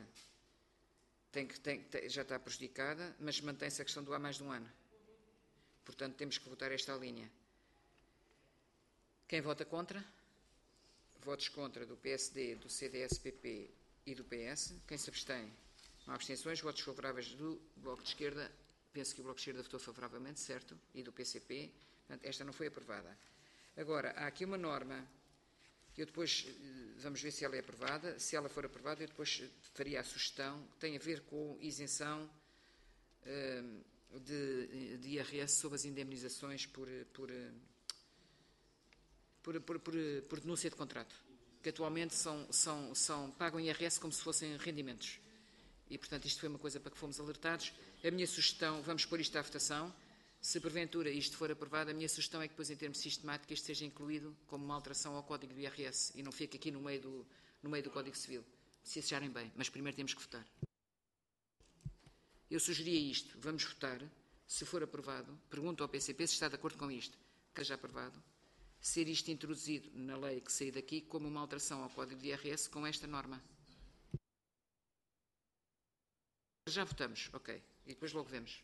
já está prejudicada, mas mantém-se a questão do há mais de 1 ano. Portanto, temos que votar esta linha. Quem vota contra? Votos contra do PSD, do CDS-PP e do PS. Quem se abstém? Não há abstenções. Votos favoráveis do Bloco de Esquerda. Penso que o Bloco de Esquerda votou favoravelmente, certo? E do PCP. Portanto, esta não foi aprovada. Agora, há aqui uma norma que eu depois, vamos ver se ela é aprovada. Se ela for aprovada, eu depois faria a sugestão que tem a ver com isenção de IRS sobre as indemnizações por denúncia de contrato, que atualmente pagam IRS como se fossem rendimentos. E, portanto, isto foi uma coisa para que fomos alertados. A minha sugestão, vamos pôr isto à votação. Se porventura isto for aprovado, a minha sugestão é que depois, em termos sistemáticos, isto seja incluído como uma alteração ao Código do IRS e não fique aqui no meio do Código Civil. Se acharem bem, mas primeiro temos que votar. Eu sugeria isto. Vamos votar. Se for aprovado, pergunto ao PCP se está de acordo com isto. Que seja aprovado. Ser isto introduzido na lei que sair daqui como uma alteração ao Código de IRS com esta norma. Já votamos, ok. E depois logo vemos.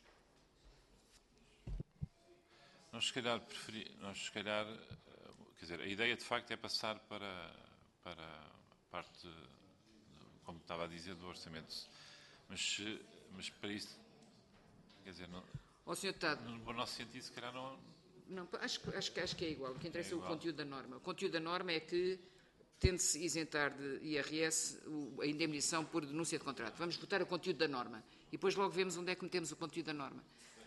Nós, se calhar, quer dizer, a ideia de facto é passar para a parte, como estava a dizer, do orçamento. Mas para isso, quer dizer, não, Sr. Deputado, no nosso sentido, se calhar não... Não, acho que é igual. O que interessa é o conteúdo da norma. O conteúdo da norma é que tende-se isentar de IRS a indemnização por denúncia de contrato. Vamos votar o conteúdo da norma. E depois logo vemos onde é que metemos o conteúdo da norma.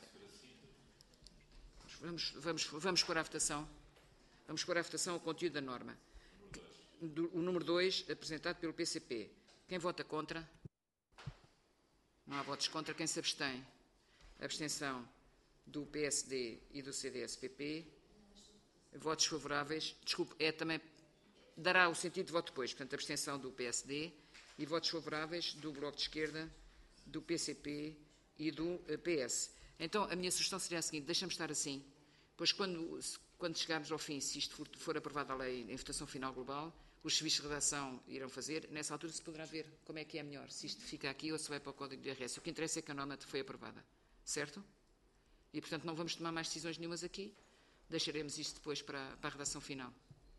Vamos pôr à votação. Vamos pôr à votação o conteúdo da norma. O número 2, apresentado pelo PCP. Quem vota contra? Não há votos contra. Quem se abstém? Abstenção do PSD e do CDS-PP. Votos favoráveis. Desculpe, também dará o sentido de voto depois. Portanto, abstenção do PSD e votos favoráveis do Bloco de Esquerda, do PCP e do PS. Então, a minha sugestão seria a seguinte: deixamos estar assim. Pois, quando chegarmos ao fim, se isto for aprovado a lei em votação final global, os serviços de redação irão fazer. Nessa altura se poderá ver como é que é melhor, se isto fica aqui ou se vai para o Código de IRS. O que interessa é que a norma foi aprovada. Certo? E, portanto, não vamos tomar mais decisões nenhumas aqui. Deixaremos isto depois para a redação final.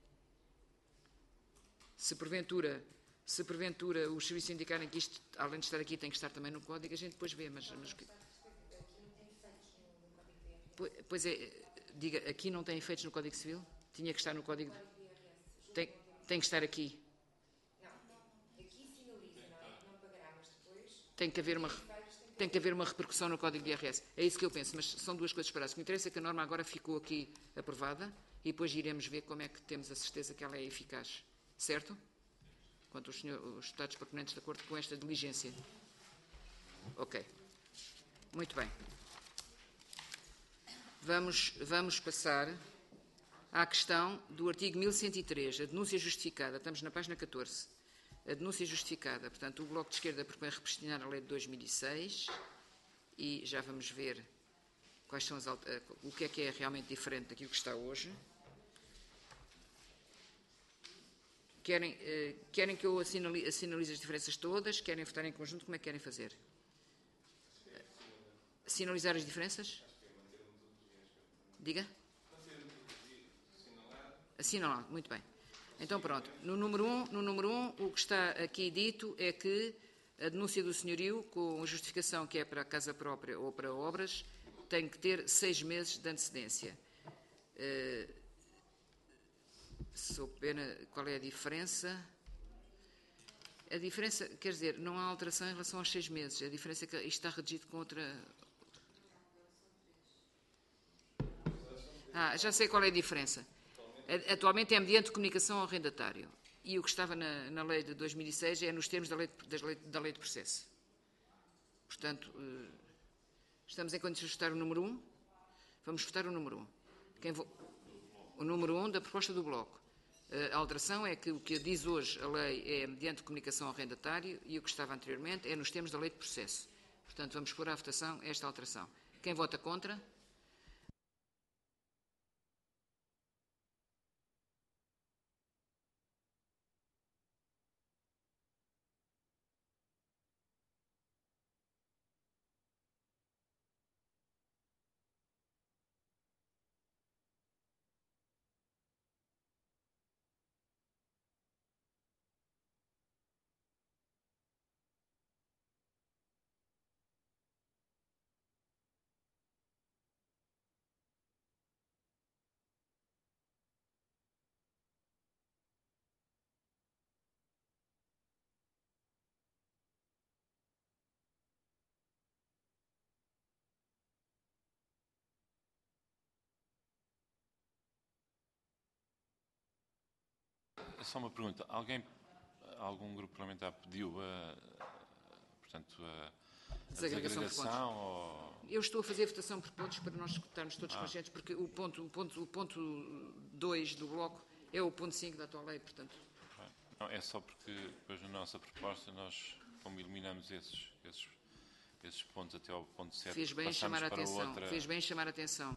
Se porventura os serviços indicarem que isto, além de estar aqui, tem que estar também no Código, a gente depois vê. Mas pois é, diga, aqui não tem efeitos no Código Civil? Tinha que estar no Código... Tem que estar aqui. Aqui finaliza, não pagará, mas depois... Tem que haver uma repercussão no Código de IRS. É isso que eu penso, mas são duas coisas separadas. O que interessa é que a norma agora ficou aqui aprovada e depois iremos ver como é que temos a certeza que ela é eficaz. Certo? Quanto os deputados proponentes de acordo com esta diligência. Ok. Muito bem. Vamos passar à questão do artigo 1103, a denúncia justificada. Estamos na página 14. A denúncia justificada. Portanto, o Bloco de Esquerda propõe repristinar a lei de 2006 e já vamos ver quais são o que é realmente diferente daquilo que está hoje. Querem que eu assinalize as diferenças todas? Querem votar em conjunto? Como é que querem fazer? Sinalizar as diferenças? Diga? Assinalar, muito bem. Então pronto, no número 1, o que está aqui dito é que a denúncia do senhorio, com a justificação que é para casa própria ou para obras, tem que ter 6 meses de antecedência. Sou pena, qual é a diferença? A diferença, quer dizer, não há alteração em relação aos 6 meses. A diferença é que isto está redigido com outra... Já sei qual é a diferença. Atualmente é mediante comunicação ao arrendatário. E o que estava na lei de 2006 é nos termos da lei de processo. Portanto, estamos em condições de votar o número 1? Vamos votar o número 1. O número 1 da proposta do Bloco. A alteração é que o que diz hoje a lei é mediante comunicação ao arrendatário e o que estava anteriormente é nos termos da lei de processo. Portanto, vamos pôr à votação esta alteração. Quem vota contra? Só uma pergunta. Algum grupo parlamentar pediu portanto, a desagregação? Ou... Eu estou a fazer a votação por pontos para nós estarmos todos conscientes, porque o ponto 2 do Bloco é o ponto 5 da atual lei, portanto... Não, é só porque depois na nossa proposta nós, como eliminamos esses pontos até ao ponto 7, Fez bem chamar a atenção. outra... Fez bem chamar a atenção.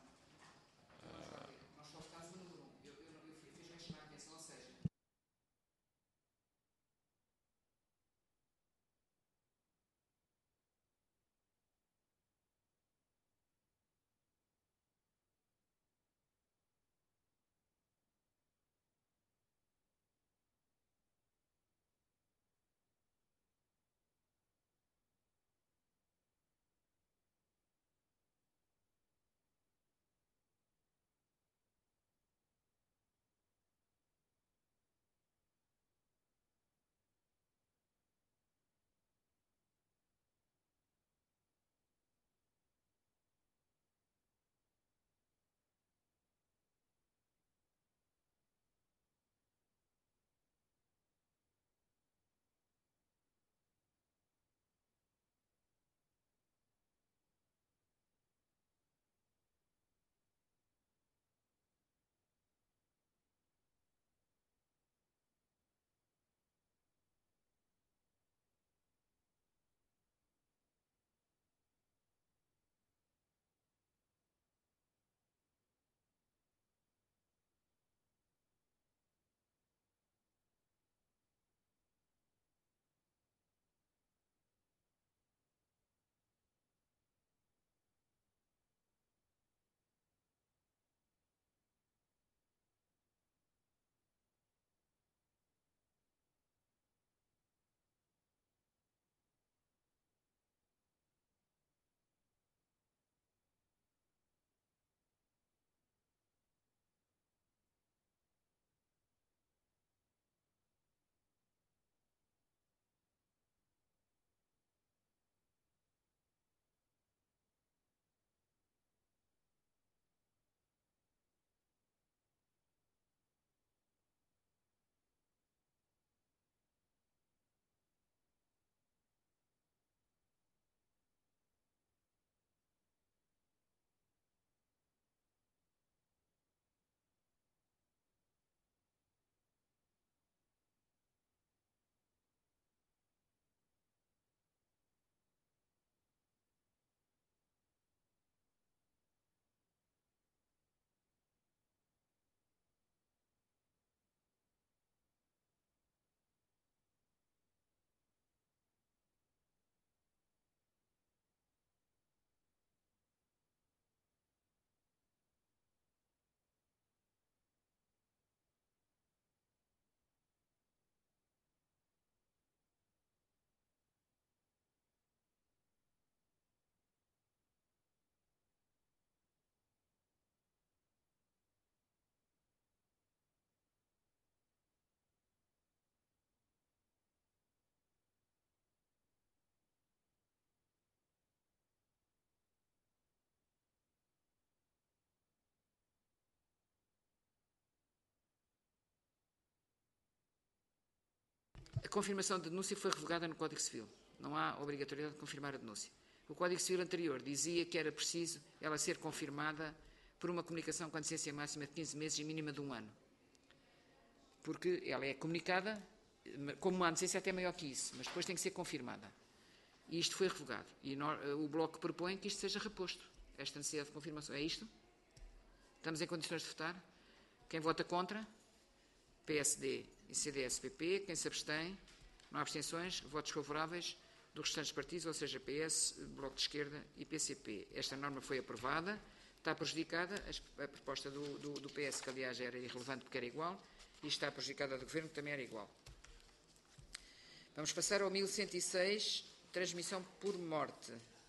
confirmação de denúncia foi revogada no Código Civil. Não há obrigatoriedade de confirmar a denúncia. O Código Civil anterior dizia que era preciso ela ser confirmada por uma comunicação com antecedência máxima de 15 meses e mínima de 1 ano. Porque ela é comunicada como uma antecedência até maior que isso, mas depois tem que ser confirmada. E isto foi revogado. E o Bloco propõe que isto seja reposto, esta necessidade de confirmação. É isto? Estamos em condições de votar? Quem vota contra? PSD e CDS-PP. Quem se abstém? Não há abstenções. Votos favoráveis dos restantes partidos, ou seja, PS, Bloco de Esquerda e PCP. Esta norma foi aprovada. Está prejudicada a proposta do PS, que aliás era irrelevante porque era igual, e está prejudicada a do Governo, que também era igual. Vamos passar ao 1106, transmissão por morte.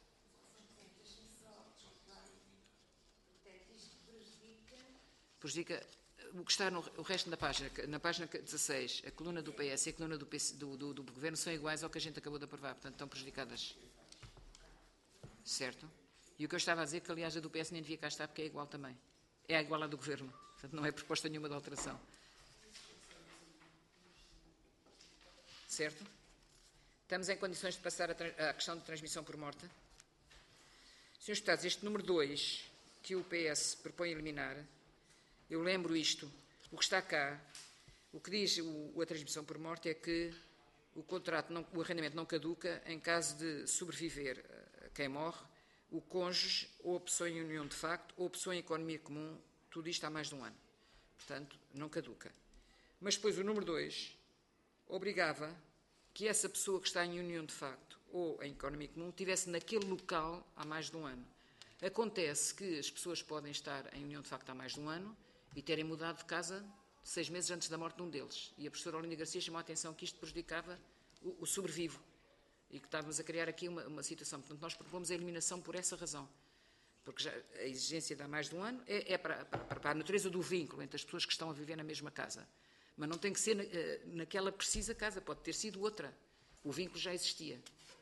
Prejudica o que está o resto da página. Na página 16, a coluna do PS e a coluna do Governo são iguais ao que a gente acabou de aprovar, portanto estão prejudicadas. Certo? E o que eu estava a dizer, que aliás a do PS nem devia cá estar, porque é igual também. É igual à do Governo, portanto não é proposta nenhuma de alteração. Certo? Estamos em condições de passar à questão de transmissão por morte? Senhores Deputados, este número 2, que o PS propõe eliminar, eu lembro isto, o que está cá, o que diz a transmissão por morte é que o arrendamento não caduca em caso de sobreviver a quem morre, o cônjuge, ou a pessoa em união de facto, ou a pessoa em economia comum, tudo isto há mais de 1 ano. Portanto, não caduca. Mas depois o número 2 obrigava que essa pessoa que está em união de facto ou em economia comum estivesse naquele local há mais de 1 ano. Acontece que as pessoas podem estar em união de facto há mais de 1 ano e terem mudado de casa 6 meses antes da morte de um deles. E a professora Olinda Garcia chamou a atenção que isto prejudicava o sobrevivo e que estávamos a criar aqui uma situação. Portanto, nós propomos a eliminação por essa razão. Porque já a exigência de há mais de 1 ano é para a natureza do vínculo entre as pessoas que estão a viver na mesma casa. Mas não tem que ser naquela precisa casa, pode ter sido outra. O vínculo já existia.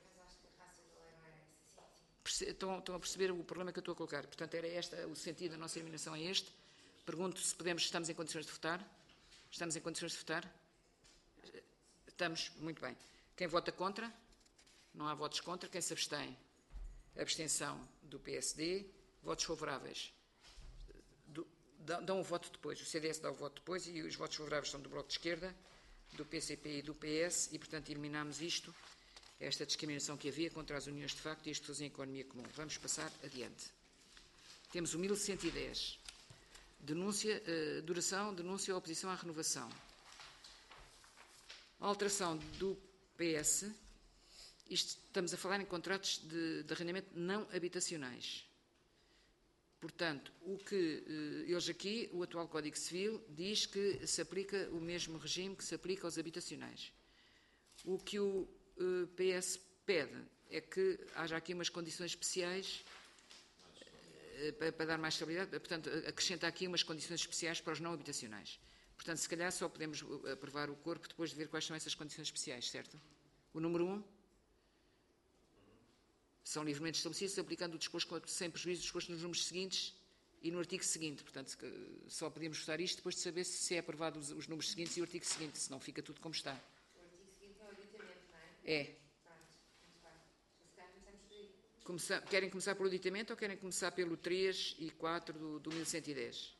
Estão a perceber o problema que eu estou a colocar? Portanto, era o sentido da nossa eliminação é este. Pergunto se estamos em condições de votar. Estamos em condições de votar? Estamos, muito bem. Quem vota contra? Não há votos contra. Quem se abstém? Abstenção do PSD. Votos favoráveis? Dão o voto depois. O CDS dá o voto depois e os votos favoráveis são do Bloco de Esquerda, do PCP e do PS e, portanto, eliminamos isto, esta discriminação que havia contra as uniões de facto e as pessoas em economia comum. Vamos passar adiante. Temos o 1110. Duração, denúncia ou oposição à renovação. A alteração do PS, estamos a falar em contratos de arrendamento não habitacionais. Portanto, o que eles aqui, o atual Código Civil, diz que se aplica o mesmo regime que se aplica aos habitacionais. O que o PS pede é que haja aqui umas condições especiais para dar mais estabilidade, portanto, acrescenta aqui umas condições especiais para os não habitacionais. Portanto, se calhar só podemos aprovar o corpo depois de ver quais são essas condições especiais, certo? O número 1. São livremente estabelecidos, aplicando o disposto sem prejuízo do disposto nos números seguintes e no artigo seguinte. Portanto, só podíamos votar isto depois de saber se é aprovado os números seguintes e o artigo seguinte, senão fica tudo como está. O artigo seguinte é o aditamento, não é? É. Querem começar pelo aditamento ou querem começar pelo 3 e 4 do 1110?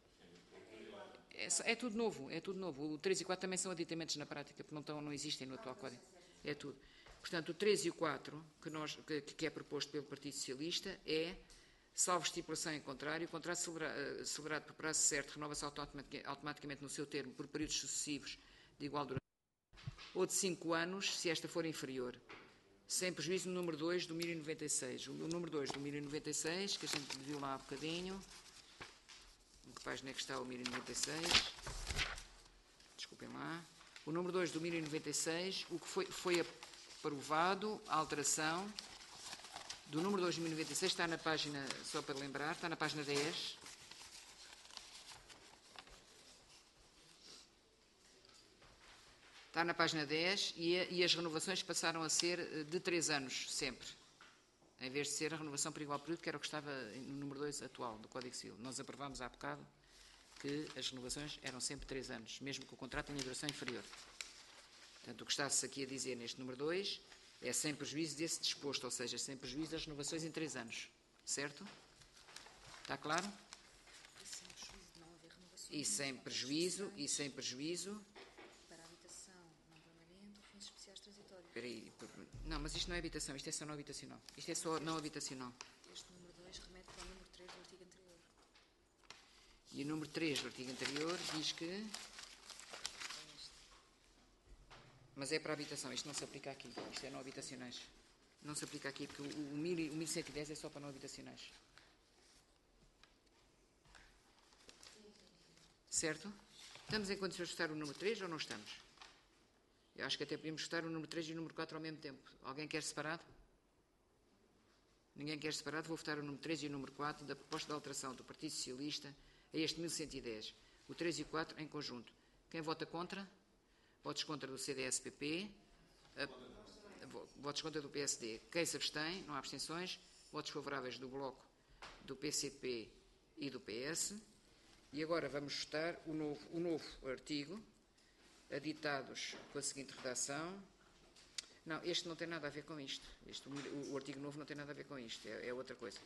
É tudo novo, é tudo novo. O 3 e 4 também são aditamentos na prática, porque não existem no atual Código. É tudo. Portanto, o 3 e o 4, que é proposto pelo Partido Socialista, é, salvo estipulação em contrário, o contrato celebrado por prazo certo renova-se automaticamente no seu termo por períodos sucessivos de igual duração, ou de 5 anos, se esta for inferior, sem prejuízo no número 2 do 1096. O número 2 do 1096, que a gente viu lá há bocadinho, em que página é que está o 1096? Desculpem lá. O número 2 do 1096, o que foi aprovado, a alteração do número 2 de 1096, está na página, só para lembrar, está na página 10. Está na página 10 e as renovações passaram a ser de 3 anos, sempre. Em vez de ser a renovação por igual período, que era o que estava no número 2 atual do Código Civil. Nós aprovámos há bocado que as renovações eram sempre 3 anos, mesmo que o contrato tenha duração inferior. Portanto, o que está-se aqui a dizer neste número 2 é sem prejuízo desse disposto, ou seja, sem prejuízo das renovações em 3 anos. Certo? Está claro? E sem prejuízo, para a habitação não permanente ou fins especiais transitórios. Espera aí, não, mas isto não é habitação, isto é só não habitacional. Isto é só não habitacional. Este número 2 remete para o número 3 do artigo anterior. E o número 3 do artigo anterior diz que... Mas é para a habitação, isto não se aplica aqui. Isto é não habitacionais. Não se aplica aqui, porque o 1110 é só para não habitacionais. Certo? Estamos em condições de votar o número 3 ou não estamos? Eu acho que até podíamos votar o número 3 e o número 4 ao mesmo tempo. Alguém quer separado? Ninguém quer separado? Vou votar o número 3 e o número 4 da proposta de alteração do Partido Socialista a este 1110. O 3 e o 4 em conjunto. Quem vota contra? Votos contra do CDS-PP. Votos contra do PSD. Quem se abstém? Não há abstenções. Votos favoráveis do Bloco, do PCP e do PS. E agora vamos votar o novo artigo, aditados com a seguinte redação. Não, este não tem nada a ver com isto. O artigo novo não tem nada a ver com isto. É outra coisa.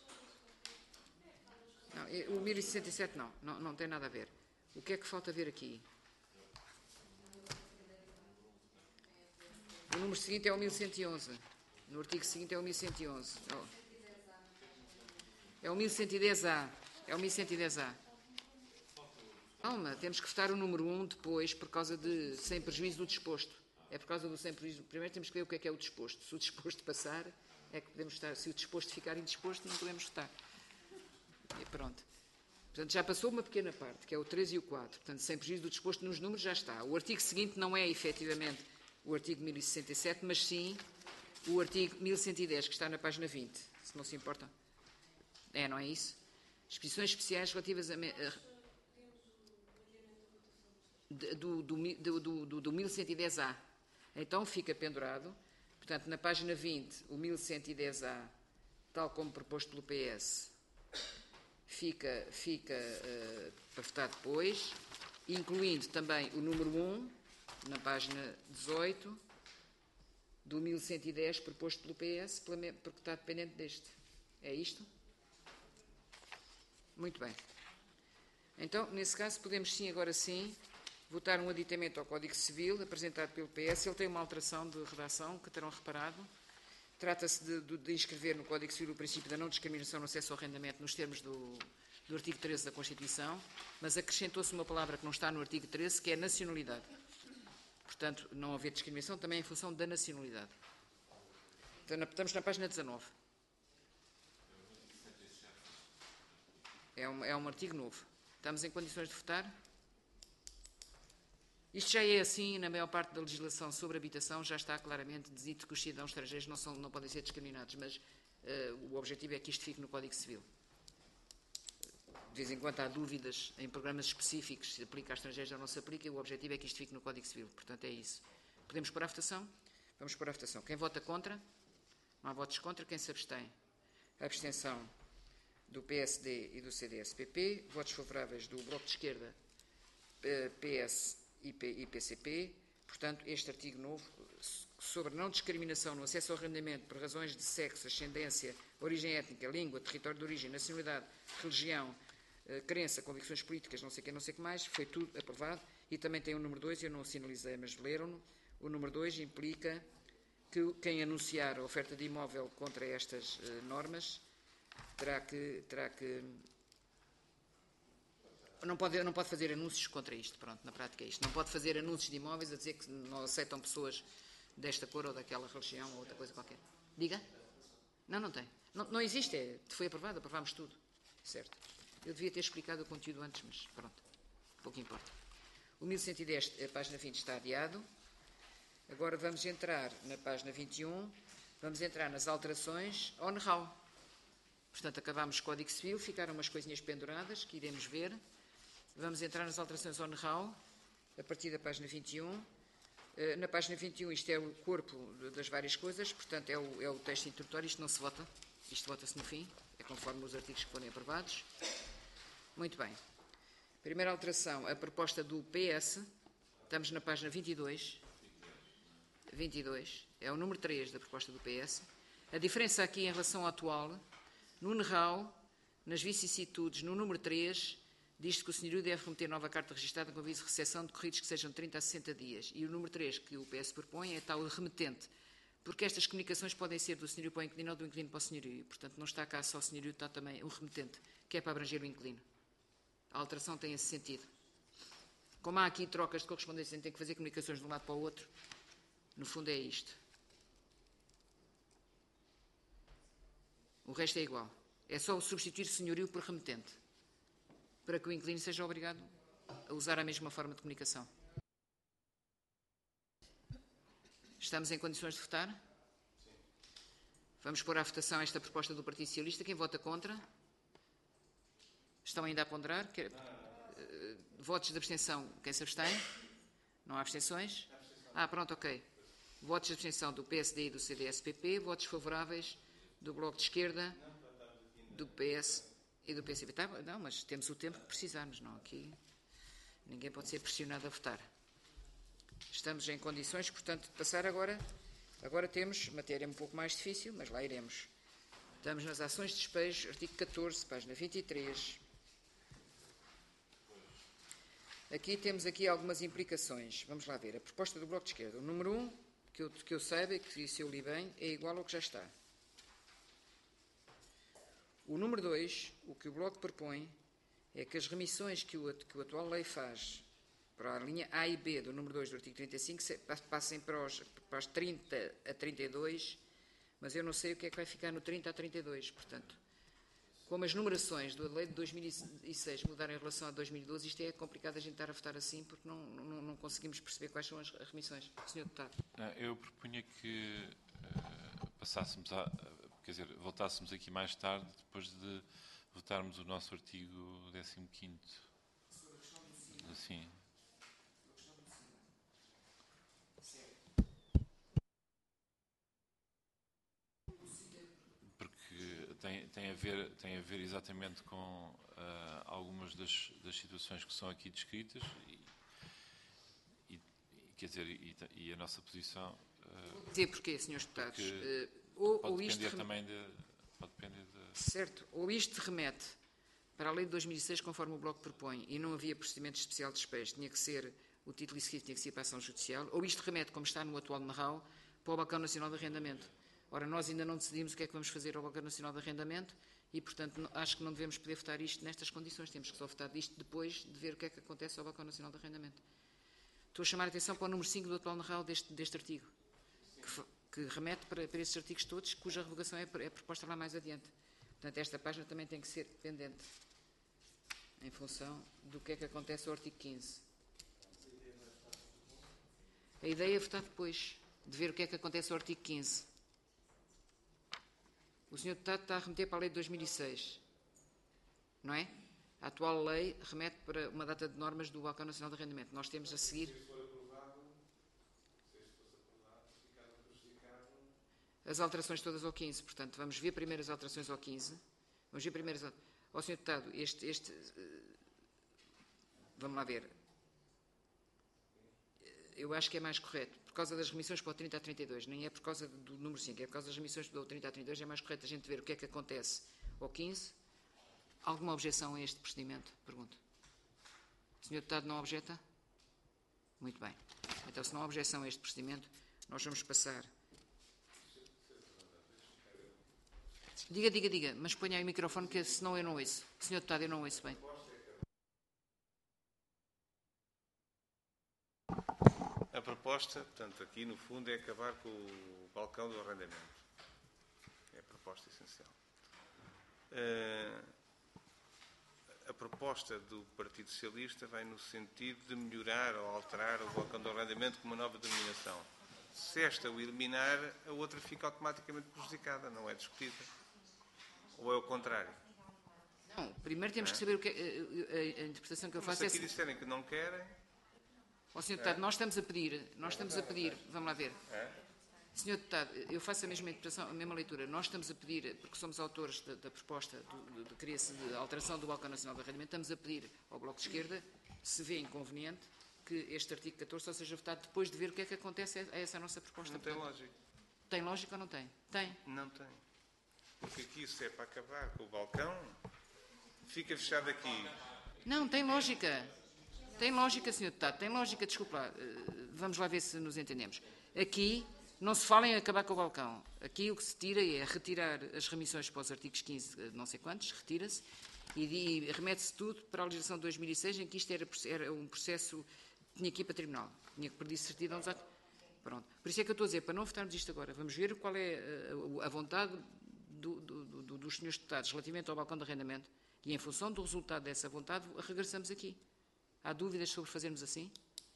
Não, o 1067 não tem nada a ver. O que é que falta ver aqui? O número seguinte é o 1111. No artigo seguinte é o 1111. É o 1110A. É o 1110A. Calma, temos que votar o número 1 depois, por causa de sem prejuízo do disposto. É por causa do sem prejuízo. Primeiro temos que ver o que é o disposto. Se o disposto passar, é que podemos votar. Se o disposto ficar indisposto, não podemos votar. E pronto. Portanto, já passou uma pequena parte, que é o 3 e o 4. Portanto, sem prejuízo do disposto nos números, já está. O artigo seguinte não é, efetivamente, o artigo 1067, mas sim o artigo 1110, que está na página 20, se não se importam. Não é isso? Disposições especiais relativas a... do 1110A. Então fica pendurado. Portanto, na página 20, o 1110A, tal como proposto pelo PS, fica para votar depois, incluindo também o número 1, na página 18, do 1110 proposto pelo PS, porque está dependente deste. É isto? Muito bem. Então, nesse caso, podemos sim, agora sim, votar um aditamento ao Código Civil, apresentado pelo PS. Ele tem uma alteração de redação, que terão reparado. Trata-se de inscrever no Código Civil o princípio da não discriminação no acesso ao arrendamento nos termos do artigo 13 da Constituição, mas acrescentou-se uma palavra que não está no artigo 13, que é nacionalidade. Portanto, não haver discriminação também em função da nacionalidade. Então, estamos na página 19. É um artigo novo. Estamos em condições de votar? Isto já é assim na maior parte da legislação sobre habitação, já está claramente dito que os cidadãos estrangeiros não podem ser discriminados, mas o objetivo é que isto fique no Código Civil. De vez em quando há dúvidas em programas específicos, se aplica a estrangeiros ou não se aplica, e o objetivo é que isto fique no Código Civil. Portanto, é isso. Podemos pôr a votação? Vamos pôr a votação. Quem vota contra? Não há votos contra. Quem se abstém? A abstenção do PSD e do CDS-PP. Votos favoráveis do Bloco de Esquerda, PS e PCP. Portanto, este artigo novo sobre não discriminação no acesso ao arrendamento por razões de sexo, ascendência, origem étnica, língua, território de origem, nacionalidade, religião, crença, convicções políticas, não sei o que mais, foi tudo aprovado. E também tem o número 2, eu não o sinalizei, mas leram-no. O número 2 implica que quem anunciar a oferta de imóvel contra estas normas terá que não pode fazer anúncios contra isto. Pronto, na prática é isto. Não pode fazer anúncios de imóveis a dizer que não aceitam pessoas desta cor ou daquela religião ou outra coisa qualquer. Diga? Não tem. Não existe, foi aprovado, aprovámos tudo. Certo. Eu devia ter explicado o conteúdo antes, mas pronto, pouco importa. O 1110, a página 20, está adiado. Agora vamos entrar na página 21, vamos entrar nas alterações ao NRAU. Portanto, acabámos o Código Civil, ficaram umas coisinhas penduradas que iremos ver. Vamos entrar nas alterações ao NRAU, a partir da página 21. Na página 21, isto é o corpo das várias coisas, portanto, é o texto introdutório, isto não se vota, isto vota-se no fim, é conforme os artigos que forem aprovados. Muito bem. Primeira alteração, a proposta do PS, estamos na página 22. 22, é o número 3 da proposta do PS. A diferença aqui em relação ao atual, no NRAU, nas vicissitudes, no número 3, diz que o senhorio deve remeter nova carta registada com aviso de recepção decorridos que sejam de 30 a 60 dias. E o número 3 que o PS propõe é tal remetente, porque estas comunicações podem ser do senhorio para o inquilino ou do inquilino para o senhorio. Portanto, não está cá só o senhorio, está também o remetente, que é para abranger o inquilino. A alteração tem esse sentido. Como há aqui trocas de correspondência, tem que fazer comunicações de um lado para o outro, no fundo é isto. O resto é igual. É só substituir senhorio por remetente, para que o inquilino seja obrigado a usar a mesma forma de comunicação. Estamos em condições de votar? Sim. Vamos pôr à votação esta proposta do Partido Socialista. Quem vota contra? Estão ainda a ponderar? Votos de abstenção. Quem se abstém? Não há abstenções? Pronto, ok. Votos de abstenção do PSD e do CDS-PP. Votos favoráveis do Bloco de Esquerda, do PS e do PCP. Não, mas temos o tempo que precisamos. Não, aqui ninguém pode ser pressionado a votar. Estamos em condições, portanto, de passar agora. Agora temos matéria um pouco mais difícil, mas lá iremos. Estamos nas ações de despejo, artigo 14, página 23. Aqui temos algumas implicações. Vamos lá ver. A proposta do Bloco de Esquerda. O número 1, que eu saiba, que se eu li bem, é igual ao que já está. O número 2, o que o Bloco propõe, é que as remissões que a atual lei faz para a linha A e B do número 2 do artigo 35 passem para os 30 a 32, mas eu não sei o que é que vai ficar no 30 a 32. Portanto, como as numerações da lei de 2006 mudaram em relação a 2012, isto é complicado a gente estar a votar assim, porque não conseguimos perceber quais são as remissões. Sr. Deputado. Eu propunha que passássemos voltássemos aqui mais tarde, depois de votarmos o nosso artigo 15º. Assim. Porque tem a ver exatamente com algumas das situações que são aqui descritas e a nossa posição. Dizer porquê, Sr. Deputados? Pode depender também pode depender de... Certo. Ou isto remete para a lei de 2006, conforme o Bloco propõe, e não havia procedimento especial de despejo, tinha que ser o título executivo, tinha que ser para a ação judicial, ou isto remete, como está no atual NRAU, para o Balcão Nacional de Arrendamento. Ora, nós ainda não decidimos o que é que vamos fazer ao Balcão Nacional de Arrendamento e, portanto, acho que não devemos poder votar isto nestas condições. Temos que só votar disto depois de ver o que é que acontece ao Balcão Nacional de Arrendamento. Estou a chamar a atenção para o número 5 do atual NRAU deste artigo, que remete para esses artigos todos, cuja revogação é proposta lá mais adiante. Portanto, esta página também tem que ser pendente, em função do que é que acontece ao artigo 15. A ideia é votar depois, de ver o que é que acontece ao artigo 15. O Sr. Deputado está a remeter para a lei de 2006, não é? A atual lei remete para uma data de normas do Balcão Nacional de Arrendamento. Nós temos a seguir... As alterações todas ao 15, portanto, vamos ver primeiro as alterações ao 15. Vamos ver primeiro as... Ó, Sr. Deputado, vamos lá ver. Eu acho que é mais correto, por causa das remissões para o 30 a 32, nem é por causa do número 5, é por causa das remissões do 30 a 32, é mais correto a gente ver o que é que acontece ao 15. Alguma objeção a este procedimento? Pergunto. O Sr. Deputado não objeta? Muito bem. Então, se não há objeção a este procedimento, nós vamos passar... Diga, mas ponha aí o microfone, que senão eu não ouço. Sr. Deputado, eu não ouço bem. A proposta, portanto, aqui no fundo é acabar com o balcão do arrendamento. É a proposta essencial. A proposta do Partido Socialista vai no sentido de melhorar ou alterar o balcão do arrendamento com uma nova denominação. Se esta o eliminar, a outra fica automaticamente prejudicada, não é discutida. Ou é o contrário? Não, primeiro temos que saber o que é, a interpretação que eu faço. Mas se aqui disserem que não querem... Ó, Sr. Deputado, nós estamos a pedir, vamos lá ver. Sr. Deputado, eu faço a mesma interpretação, a mesma leitura. Nós estamos a pedir, porque somos autores da proposta de alteração do Balcão Nacional de Arrendamento, estamos a pedir ao Bloco de Esquerda, se vê inconveniente, que este artigo 14 só seja votado depois de ver o que é que acontece a essa nossa proposta. Não tem Portanto, lógica. tem lógica ou não tem? Tem. Não tem. Porque aqui, se é para acabar com o balcão, fica fechado aqui. Não, tem lógica. Tem lógica, Sr. Deputado, tem lógica, desculpe lá. Vamos lá ver se nos entendemos. Aqui não se fala em acabar com o balcão. Aqui o que se tira é retirar as remissões para os artigos 15, não sei quantos, retira-se, e remete-se tudo para a legislação de 2006, em que isto era um processo que tinha que ir para tribunal, tinha que perder certidão dos atos. Pronto. Por isso é que eu estou a dizer, para não votarmos isto agora, vamos ver qual é a vontade dos senhores deputados relativamente ao balcão de arrendamento, e em função do resultado dessa vontade, regressamos aqui. Há dúvidas sobre fazermos assim?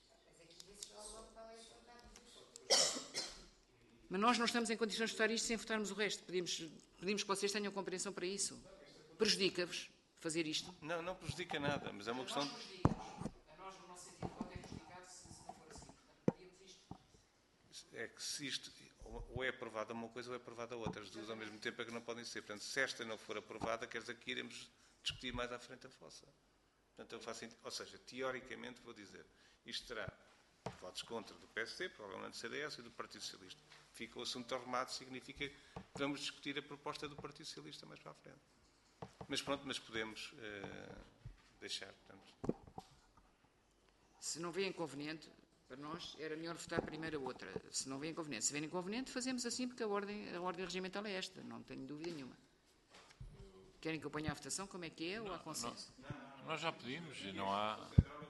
Mas nós não estamos em condições de votar isto sem votarmos o resto. Pedimos que vocês tenham compreensão para isso. Prejudica-vos fazer isto? Não, não prejudica nada, mas é uma questão... A nós, no nosso sentido, pode é prejudicado se não for assim. Portanto, pedimos isto. É que se isto ou é aprovada uma coisa ou é aprovada outra. As duas ao mesmo tempo é que não podem ser. Portanto, se esta não for aprovada, quer dizer que iremos discutir mais à frente a vossa. Portanto, eu faço... Ou seja, teoricamente, vou dizer, isto terá votos contra do PSD, provavelmente do CDS e do Partido Socialista. Fica o assunto arrumado, significa que vamos discutir a proposta do Partido Socialista mais para a frente. Mas pronto, mas podemos deixar, portanto. Se não vê inconveniente, para nós era melhor votar primeiro a outra. Se não vê inconveniente. Se vê inconveniente, fazemos assim, porque a ordem regimental é esta, não tenho dúvida nenhuma. Querem que eu ponha a votação? Como é que é? Ou há consenso? Nós já pedimos e não há...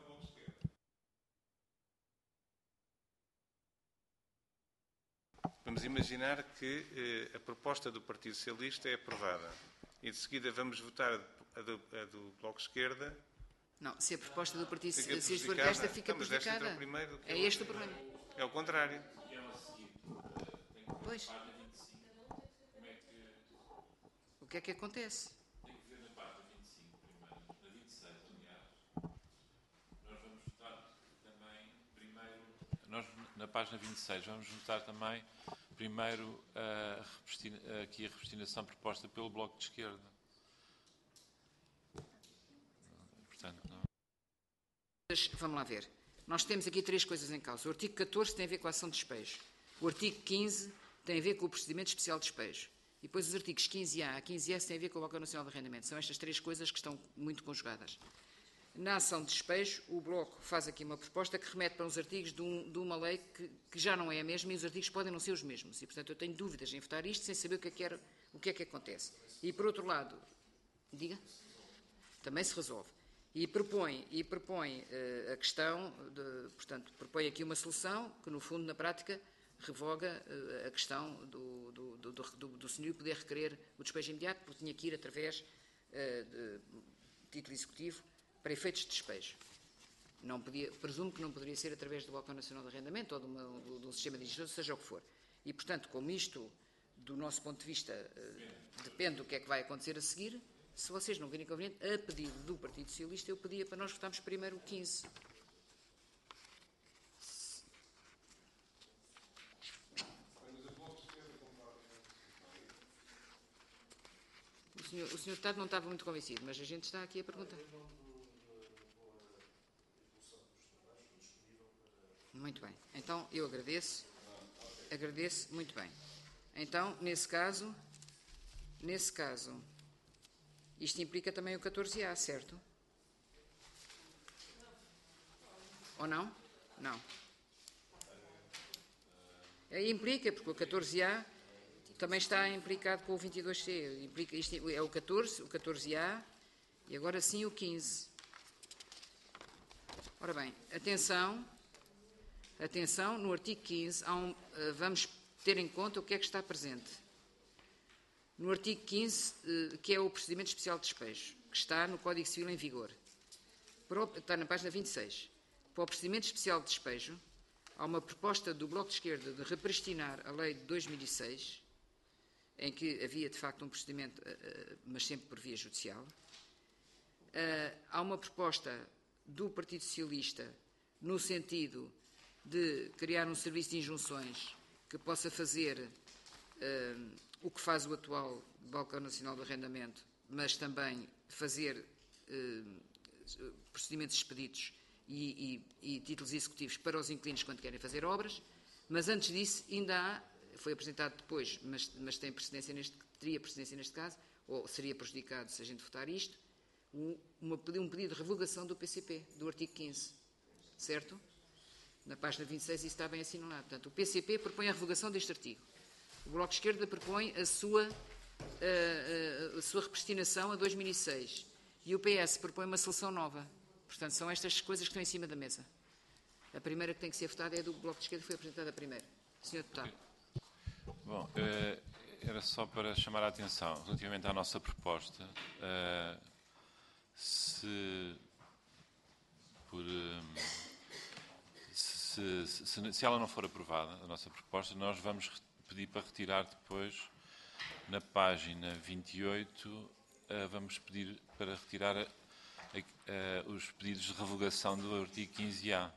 Vamos imaginar que a proposta do Partido Socialista é aprovada e de seguida vamos votar a do Bloco de Esquerda. Não, se a proposta do Partido Fica Socialista for prejudicada. esta, fica Então, mas esta entra prejudicada. primeiro, que É este o problema. É o contrário. Pois. O que é que acontece? Tem que ver na página 25 primeiro. Na 26, aliás. Nós vamos votar também primeiro... Nós, na página 26, vamos votar também primeiro aqui a revestinação proposta pelo Bloco de Esquerda. Portanto, não... Vamos lá ver. Nós temos aqui três coisas em causa. O artigo 14 tem a ver com a ação de despejo. O artigo 15 tem a ver com o procedimento especial de despejo. E depois os artigos 15A a 15S têm a ver com o Balcão Nacional de Arrendamento. São estas três coisas que estão muito conjugadas. Na ação de despejo, o Bloco faz aqui uma proposta que remete para uns artigos de uma lei que já não é a mesma e os artigos podem não ser os mesmos. E, portanto, eu tenho dúvidas em votar isto sem saber o que é que acontece. E, por outro lado, diga, também se resolve. E propõe a questão, portanto, propõe aqui uma solução que, no fundo, na prática, revoga a questão do senhor poder requerer o despejo imediato, porque tinha que ir através de título executivo para efeitos de despejo. Presumo que não poderia ser através do Balcão Nacional de Arrendamento ou de um sistema de legislação, seja o que for. E, portanto, como isto, do nosso ponto de vista, depende do que é que vai acontecer a seguir, se vocês não virem conveniente, a pedido do Partido Socialista, eu pedia para nós votarmos primeiro o 15. O senhor deputado não estava muito convencido, mas a gente está aqui a perguntar. Muito bem. Então, eu agradeço. Agradeço muito bem. Então, nesse caso, isto implica também o 14A, certo? Ou não? Não. Aí implica, porque o 14A também está implicado com o 22C. Implica, isto é o 14A e agora sim o 15. Ora bem, atenção, no artigo 15 vamos ter em conta o que é que está presente. No artigo 15, que é o procedimento especial de despejo, que está no Código Civil em vigor. Está na página 26. Para o procedimento especial de despejo, há uma proposta do Bloco de Esquerda de repristinar a lei de 2006, em que havia, de facto, um procedimento, mas sempre por via judicial. Há uma proposta do Partido Socialista no sentido de criar um serviço de injunções que possa fazer o que faz o atual Balcão Nacional de Arrendamento, mas também fazer procedimentos expeditos e títulos executivos para os inquilinos quando querem fazer obras, mas antes disso ainda há, foi apresentado depois, mas tem precedência teria precedência neste caso, ou seria prejudicado se a gente votar isto, um pedido de revogação do PCP, do artigo 15, certo? Na página 26 isso está bem assinalado. Portanto, o PCP propõe a revogação deste artigo. O Bloco de Esquerda propõe a sua repristinação a 2006. E o PS propõe uma solução nova. Portanto, são estas coisas que estão em cima da mesa. A primeira que tem que ser votada é a do Bloco de Esquerda, que foi apresentada primeiro. Sr. Deputado. Bom, era só para chamar a atenção, relativamente à nossa proposta, se ela não for aprovada, a nossa proposta, nós vamos pedir para retirar depois, na página 28, vamos pedir para retirar os pedidos de revogação do artigo 15A.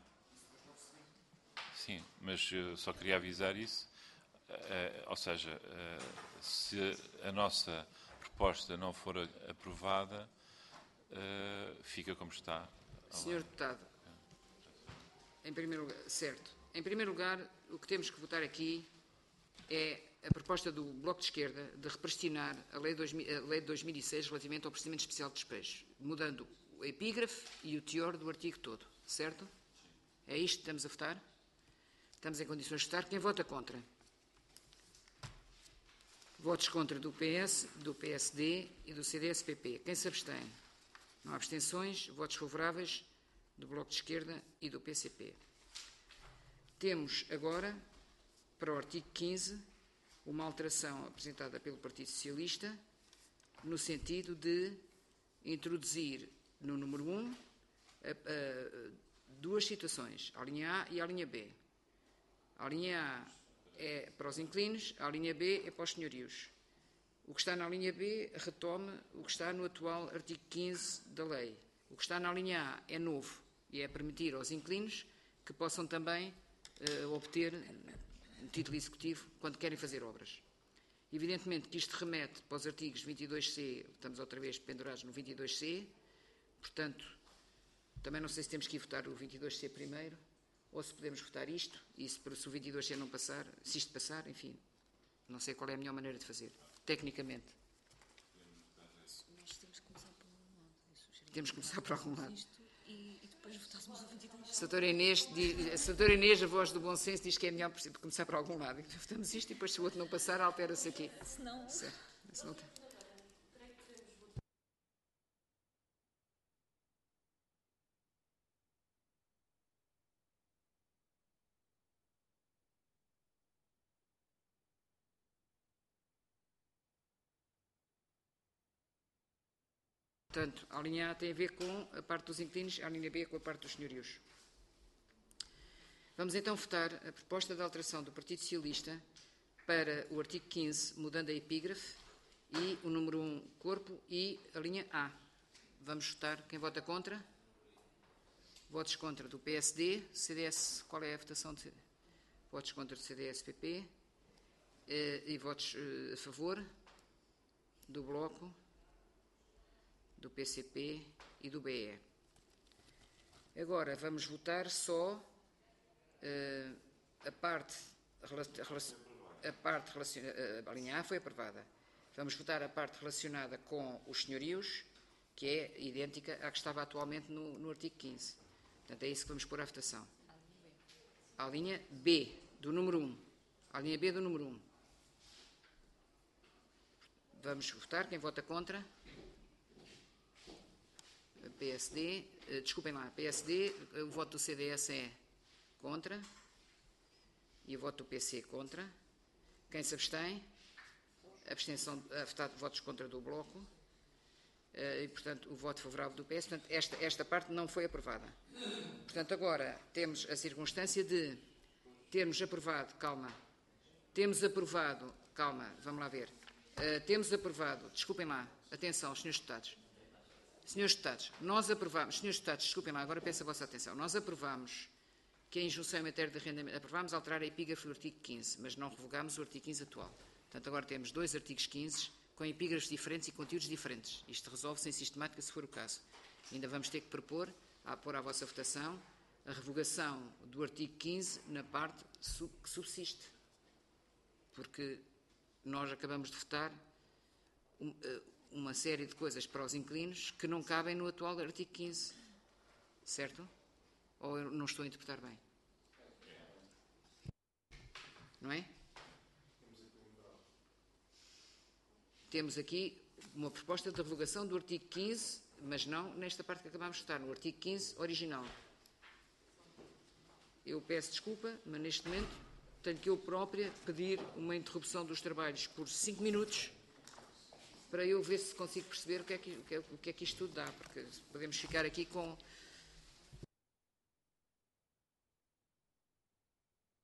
Sim, mas eu só queria avisar isso. Ou seja, se a nossa proposta não for aprovada, fica como está. Sr. Deputado, em primeiro lugar, certo. Em primeiro lugar, o que temos que votar aqui é a proposta do Bloco de Esquerda de repristinar a lei de 2006 relativamente ao procedimento especial de despejo, mudando o epígrafe e o teor do artigo todo, certo? É isto que estamos a votar? Estamos em condições de votar. Quem vota contra? Votos contra do PS, do PSD e do CDS-PP. Quem se abstém? Não há abstenções. Votos favoráveis do Bloco de Esquerda e do PCP. Temos agora, para o artigo 15, uma alteração apresentada pelo Partido Socialista, no sentido de introduzir no número 1 duas situações, a linha A e a linha B. A linha A é para os inquilinos, a linha B é para os senhorios. O que está na linha B retome o que está no atual artigo 15 da lei. O que está na linha A é novo e é permitir aos inquilinos que possam também obter um título executivo quando querem fazer obras. Evidentemente que isto remete para os artigos 22C, estamos outra vez pendurados no 22C, portanto, também não sei se temos que ir votar o 22C primeiro, ou se podemos votar isto, e se o 22C não passar, se isto passar, enfim, não sei qual é a melhor maneira de fazer, tecnicamente. Nós temos que começar por algum lado. Temos que começar por algum lado. E depois votássemos o 22. A doutora Inês, a voz do bom senso, diz que é melhor começar por algum lado. Votamos isto e depois, se o outro não passar, altera-se aqui. Se não... Certo. Se não tem. Portanto, a linha A tem a ver com a parte dos inquilinos, a linha B com a parte dos senhorios. Vamos então votar a proposta de alteração do Partido Socialista para o artigo 15, mudando a epígrafe e o número 1, corpo, e a linha A. Vamos votar. Quem vota contra? Votos contra do PSD, CDS, qual é a votação de votos contra do CDS-PP e votos a favor do Bloco, do PCP e do BE. Agora vamos votar só a parte relacionada. A linha A foi aprovada. Vamos votar a parte relacionada com os senhorios, que é idêntica à que estava atualmente no artigo 15. Portanto, é isso que vamos pôr à votação. A linha B do número 1. A linha B do número 1. Vamos votar. Quem vota contra? PSD, desculpem lá, PSD, o voto do CDS é contra e o voto do PC contra. Quem se abstém? Abstenção, votos contra do Bloco e, portanto, o voto favorável do PS. Portanto, esta parte não foi aprovada. Portanto, agora temos a circunstância de termos aprovado, vamos lá ver, temos aprovado, desculpem lá, atenção, senhores deputados. Senhores deputados, desculpem lá, agora peço a vossa atenção. Nós aprovamos que a injunção em matéria de arrendamento, aprovámos alterar a epígrafe do artigo 15, mas não revogámos o artigo 15 atual. Portanto, agora temos dois artigos 15 com epígrafes diferentes e conteúdos diferentes. Isto resolve-se em sistemática, se for o caso. Ainda vamos ter que propor a pôr à vossa votação a revogação do artigo 15 na parte que subsiste. Porque nós acabamos de votar uma série de coisas para os inquilinos que não cabem no atual artigo 15. Certo? Ou eu não estou a interpretar bem? Não é? Temos aqui uma proposta de revogação do artigo 15, mas não nesta parte que acabámos de votar, no artigo 15 original. Eu peço desculpa, mas neste momento tenho que eu própria pedir uma interrupção dos trabalhos por 5 minutos para eu ver se consigo perceber o que é que isto tudo dá, porque podemos ficar aqui com